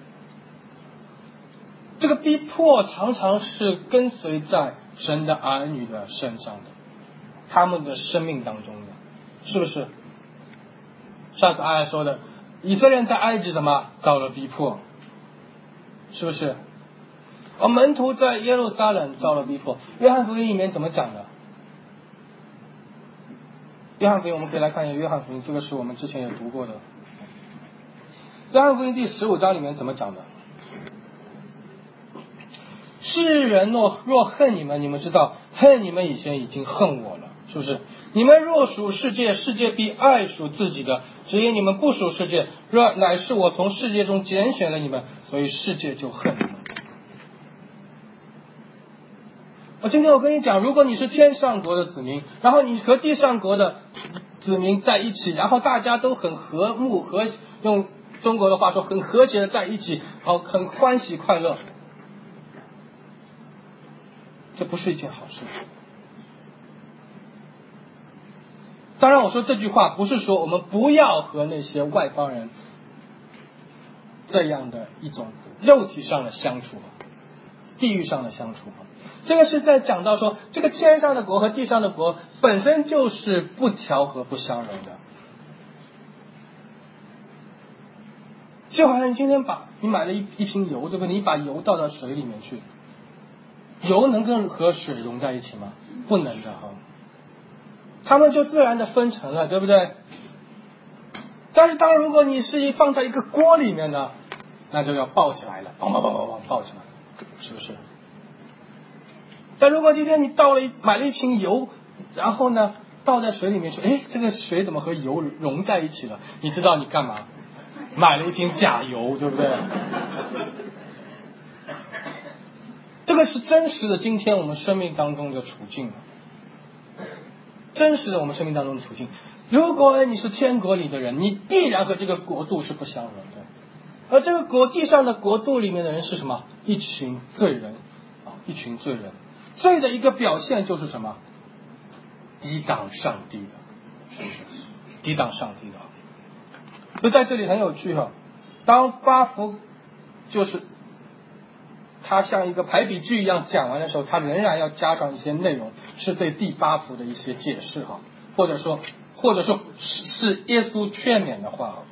这个逼迫常常是跟随在神的儿女的身上的，他们的生命当中的，是不是？上次阿来说的，以色列人在埃及什么遭了逼迫，是不是？而门徒在耶路撒冷遭了逼迫。约翰福音里面怎么讲的？约翰福音我们可以来看一下约翰福音，这个是我们之前也读过的。约翰福音第15章里面怎么讲的？世人若恨你们，你们知道恨你们以前已经恨我了，是不是？你们若属世界，世界必爱属自己的；只因你们不属世界，若乃是我从世界中拣选了你们，所以世界就恨你们。今天我跟你讲，如果你是天上国的子民，然后你和地上国的子民在一起，然后大家都很和睦用中国的话说很和谐的在一起，很欢喜快乐，这不是一件好事。当然我说这句话不是说我们不要和那些外邦人这样的一种肉体上的相处，地狱上的相处。这个是在讲到说，这个天上的国和地上的国本身就是不调和不相容的。就好像你今天你买了一瓶油，对不对？你把油倒到水里面去，油能和水融在一起吗？不能的哈，它们就自然的分成了，对不对？但是如果你是放在一个锅里面呢，那就要爆起来了，爆起来，是不是？但如果今天你买了一瓶油，然后呢倒在水里面去，这个水怎么和油融在一起了？你知道你干嘛？买了一瓶假油，对不对？这个是真实的今天我们生命当中的处境，真实的我们生命当中的处境。如果你是天国里的人，你必然和这个国度是不相容的。而这个地上的国度里面的人是什么？一群罪人，一群罪人。罪的一个表现就是什么？抵挡上帝的，是不是？抵挡上帝的。所以在这里很有趣当8福就是他像一个排比句一样讲完的时候，他仍然要加上一些内容，是对第8福的一些解释或者说是耶稣劝勉的话。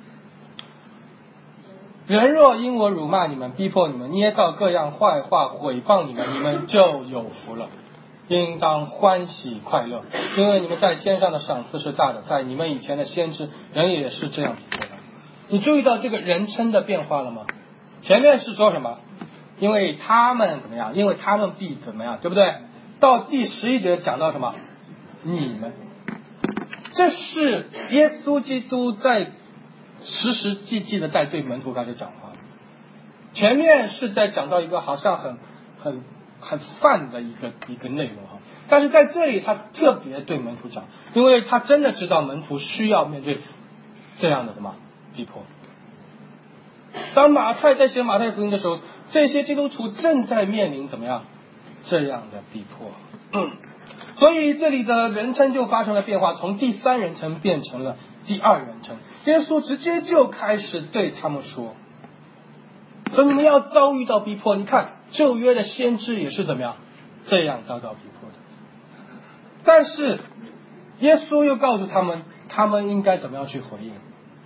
人若因我辱骂你们，逼迫你们，捏造各样坏话毁谤你们，你们就有福了，应当欢喜快乐，因为你们在天上的赏赐是大的，在你们以前的先知人也是这样做的。 你注意到这个人称的变化了吗？前面是说什么？因为他们怎么样？因为他们必怎么样，对不对？到第11节讲到什么？你们。这是耶稣基督在实实际际的在对门徒开始讲话。前面是在讲到一个好像很泛的一个内容哈，但是在这里他特别对门徒讲，因为他真的知道门徒需要面对这样的什么逼迫。当马太在写马太福音的时候，这些基督徒正在面临怎么样这样的逼迫，所以这里的人称就发生了变化，从第3人称变成了第2人称。耶稣直接就开始对他们说，所以你们要遭遇到逼迫。你看旧约的先知也是怎么样这样遭到逼迫的，但是耶稣又告诉他们，他们应该怎么样去回应。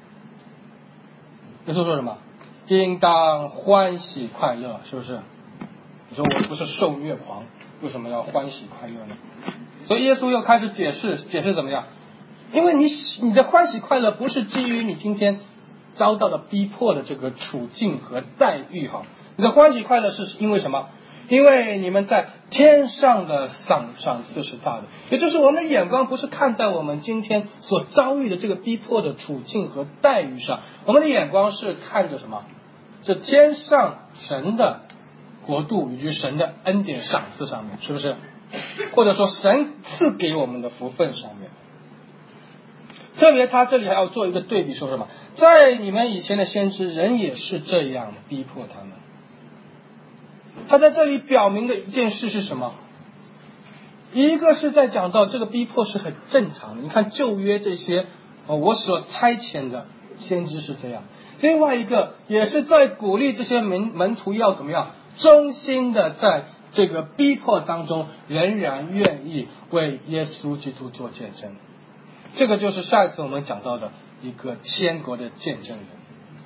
耶稣说什么？应当欢喜快乐，是不是？你说我不是受虐狂，为什么要欢喜快乐呢？所以耶稣又开始解释怎么样？因为你的欢喜快乐不是基于你今天遭到的逼迫的这个处境和待遇哈，你的欢喜快乐是因为什么？因为你们在天上的赏赐是大的，也就是我们的眼光不是看在我们今天所遭遇的这个逼迫的处境和待遇上，我们的眼光是看着什么？这天上神的国度以及神的恩典赏赐上面，是不是？或者说神赐给我们的福分上面。特别他这里还要做一个对比，说什么？在你们以前的先知，人也是这样逼迫他们。他在这里表明的一件事是什么？一个是在讲到这个逼迫是很正常的，你看旧约这些我所差遣的先知是这样。另外一个也是在鼓励这些门徒要怎么样忠心的在这个逼迫当中仍然愿意为耶稣基督做见证。这个就是下一次我们讲到的一个天国的见证人，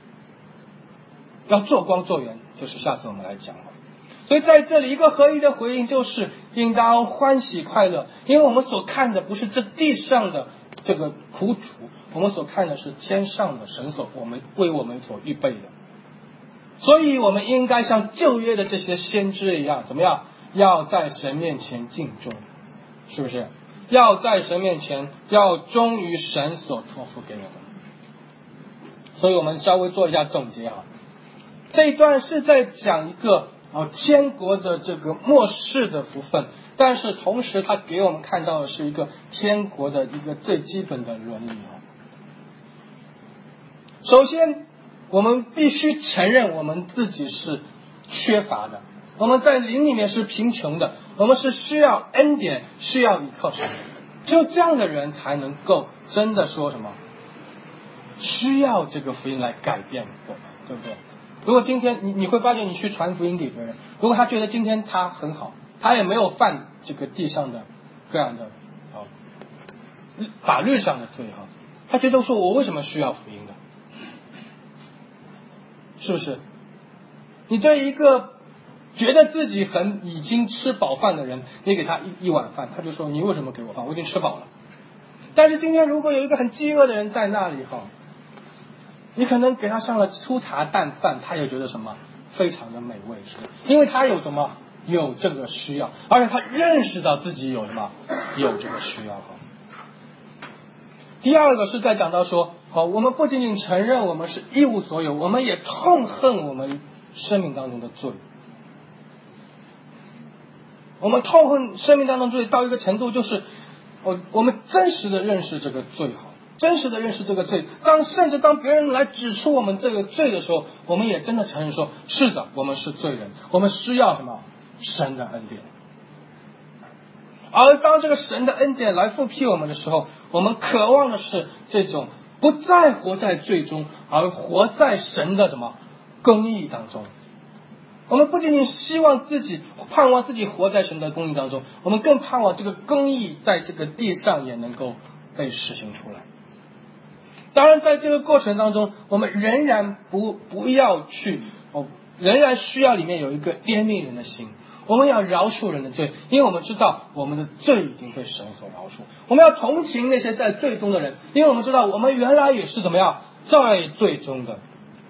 要做光做盐，就是下次我们来讲了。所以在这里一个合一的回应就是应当欢喜快乐，因为我们所看的不是这地上的这个苦楚，我们所看的是天上的神所为我们所预备的。所以我们应该像旧约的这些先知一样，怎么样？要在神面前敬重，是不是？要在神面前要忠于神所托付给我们。所以我们稍微做一下总结哈，这一段是在讲一个天国的这个末世的福分，但是同时它给我们看到的是一个天国的一个最基本的伦理。首先我们必须承认我们自己是缺乏的，我们在灵里面是贫穷的，我们是需要恩典，需要依靠神。只有这样的人才能够真的说什么需要这个福音来改变我们，对不对？如果今天你会发现，你去传福音给别人，如果他觉得今天他很好，他也没有犯这个地上的各样的法律上的罪哈，他觉得说我为什么需要福音的？是不是？你对一个觉得自己已经吃饱饭的人，你给他一碗饭，他就说你为什么给我饭？我已经吃饱了。但是今天如果有一个很饥饿的人在那里哈，你可能给他上了粗茶淡饭，他也觉得什么非常的美味，是因为他有什么有这个需要，而且他认识到自己有什么有这个需要。第二个是在讲到说我们不仅仅承认我们是一无所有，我们也痛恨我们生命当中的罪。我们痛恨生命当中的罪到一个程度，就是我们真实的认识这个罪真实的认识这个罪，甚至当别人来指出我们这个罪的时候，我们也真的承认说是的，我们是罪人，我们需要什么神的恩典。而当这个神的恩典来复辟我们的时候，我们渴望的是这种不再活在罪中，而活在神的什么公义当中。我们不仅仅盼望自己活在神的公义当中，我们更盼望这个公义在这个地上也能够被实行出来。当然在这个过程当中，我们仍然不要去仍然需要里面有一个怜悯人的心，我们要饶恕人的罪，因为我们知道我们的罪已经被神所饶恕。我们要同情那些在罪中的人，因为我们知道我们原来也是怎么样在最终的。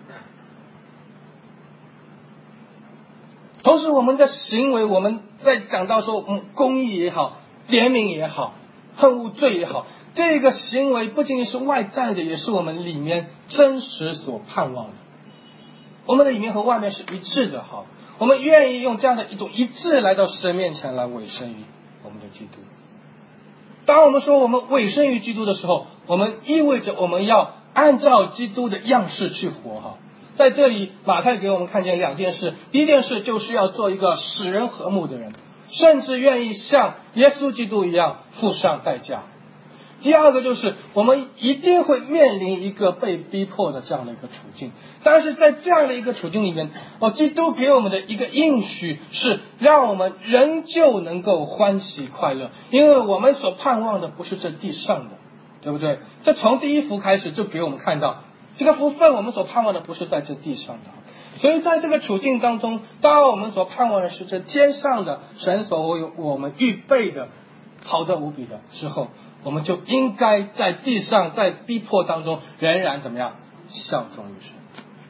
同时我们的行为，我们在讲到说公义也好，怜悯也好，恨恶罪也好，这个行为不仅仅是外在的，也是我们里面真实所盼望的。我们的里面和外面是一致的，好，我们愿意用这样的一种一致来到神面前来委身于我们的基督。当我们说我们委身于基督的时候，我们意味着我们要按照基督的样式去活哈。在这里马太给我们看见两件事，第一件事就是要做一个使人和睦的人，甚至愿意像耶稣基督一样付上代价。第二个就是我们一定会面临一个被逼迫的这样的一个处境，但是在这样的一个处境里面，基督给我们的一个应许是让我们仍旧能够欢喜快乐，因为我们所盼望的不是这地上的，对不对？这从第一幅开始就给我们看到这个福分，我们所盼望的不是在这地上的。所以在这个处境当中，当我们所盼望的是这天上的神所为我们预备的好的无比的时候，我们就应该在地上在逼迫当中仍然怎么样效忠于神。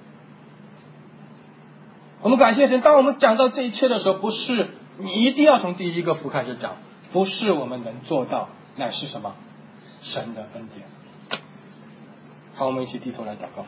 我们感谢神，当我们讲到这一切的时候，不是你一定要从第一个福开始讲，不是我们能做到，乃是什么？神的恩典。好，我们一起低头来祷告。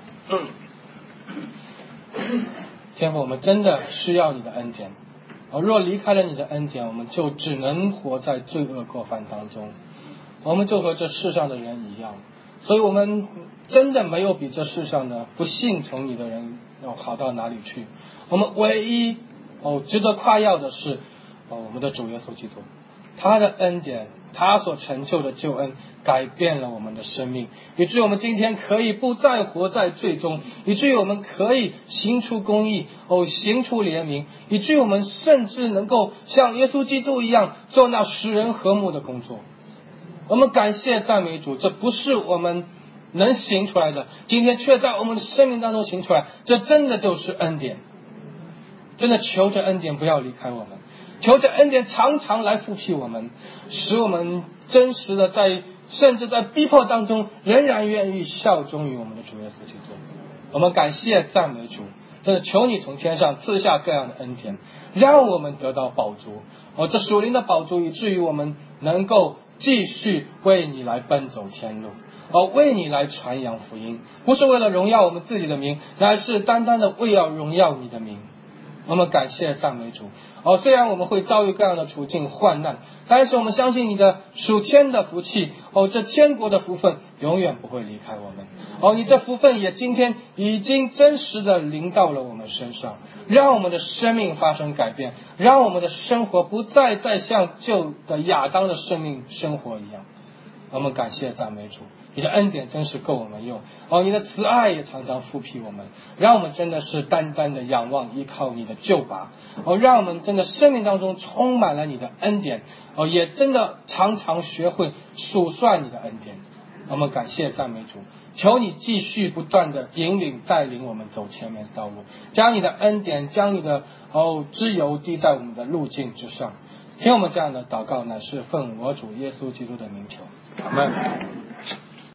天父，我们真的需要你的恩典，若离开了你的恩典，我们就只能活在罪恶过犯当中，我们就和这世上的人一样。所以我们真的没有比这世上的不信从你的人好到哪里去。我们唯一值得夸耀的是我们的主耶稣基督，他的恩典，他所成就的救恩改变了我们的生命，以至于我们今天可以不再活在罪中，以至于我们可以行出公义，行出怜悯，以至于我们甚至能够像耶稣基督一样做那使人和睦的工作。我们感谢赞美主，这不是我们能行出来的，今天却在我们的生命当中行出来，这真的就是恩典。真的求着恩典不要离开我们，求着恩典常常来复辟我们，使我们真实的甚至在逼迫当中仍然愿意效忠于我们的主耶稣基督。我们感谢赞美主，真的求你从天上赐下各样的恩典，让我们得到饱足，这属灵的饱足，以至于我们能够继续为你来奔走天路，为你来传扬福音，不是为了荣耀我们自己的名，乃是单单的为要荣耀你的名。我们感谢赞美主，虽然我们会遭遇各样的处境患难，但是我们相信你的属天的福气，这天国的福分永远不会离开我们，你这福分也今天已经真实的临到了我们身上，让我们的生命发生改变，让我们的生活不再像旧的亚当的生命生活一样。我们感谢赞美主，你的恩典真是够我们用，你的慈爱也常常复辟我们，让我们真的是单单的仰望依靠你的救拔，让我们真的生命当中充满了你的恩典，也真的常常学会数算你的恩典。我们感谢赞美主，求你继续不断的引领带领我们走前面的道路，将你的恩典，将你的脂油滴在我们的路径之上。听我们这样的祷告，乃是奉我主耶稣基督的名求，阿们。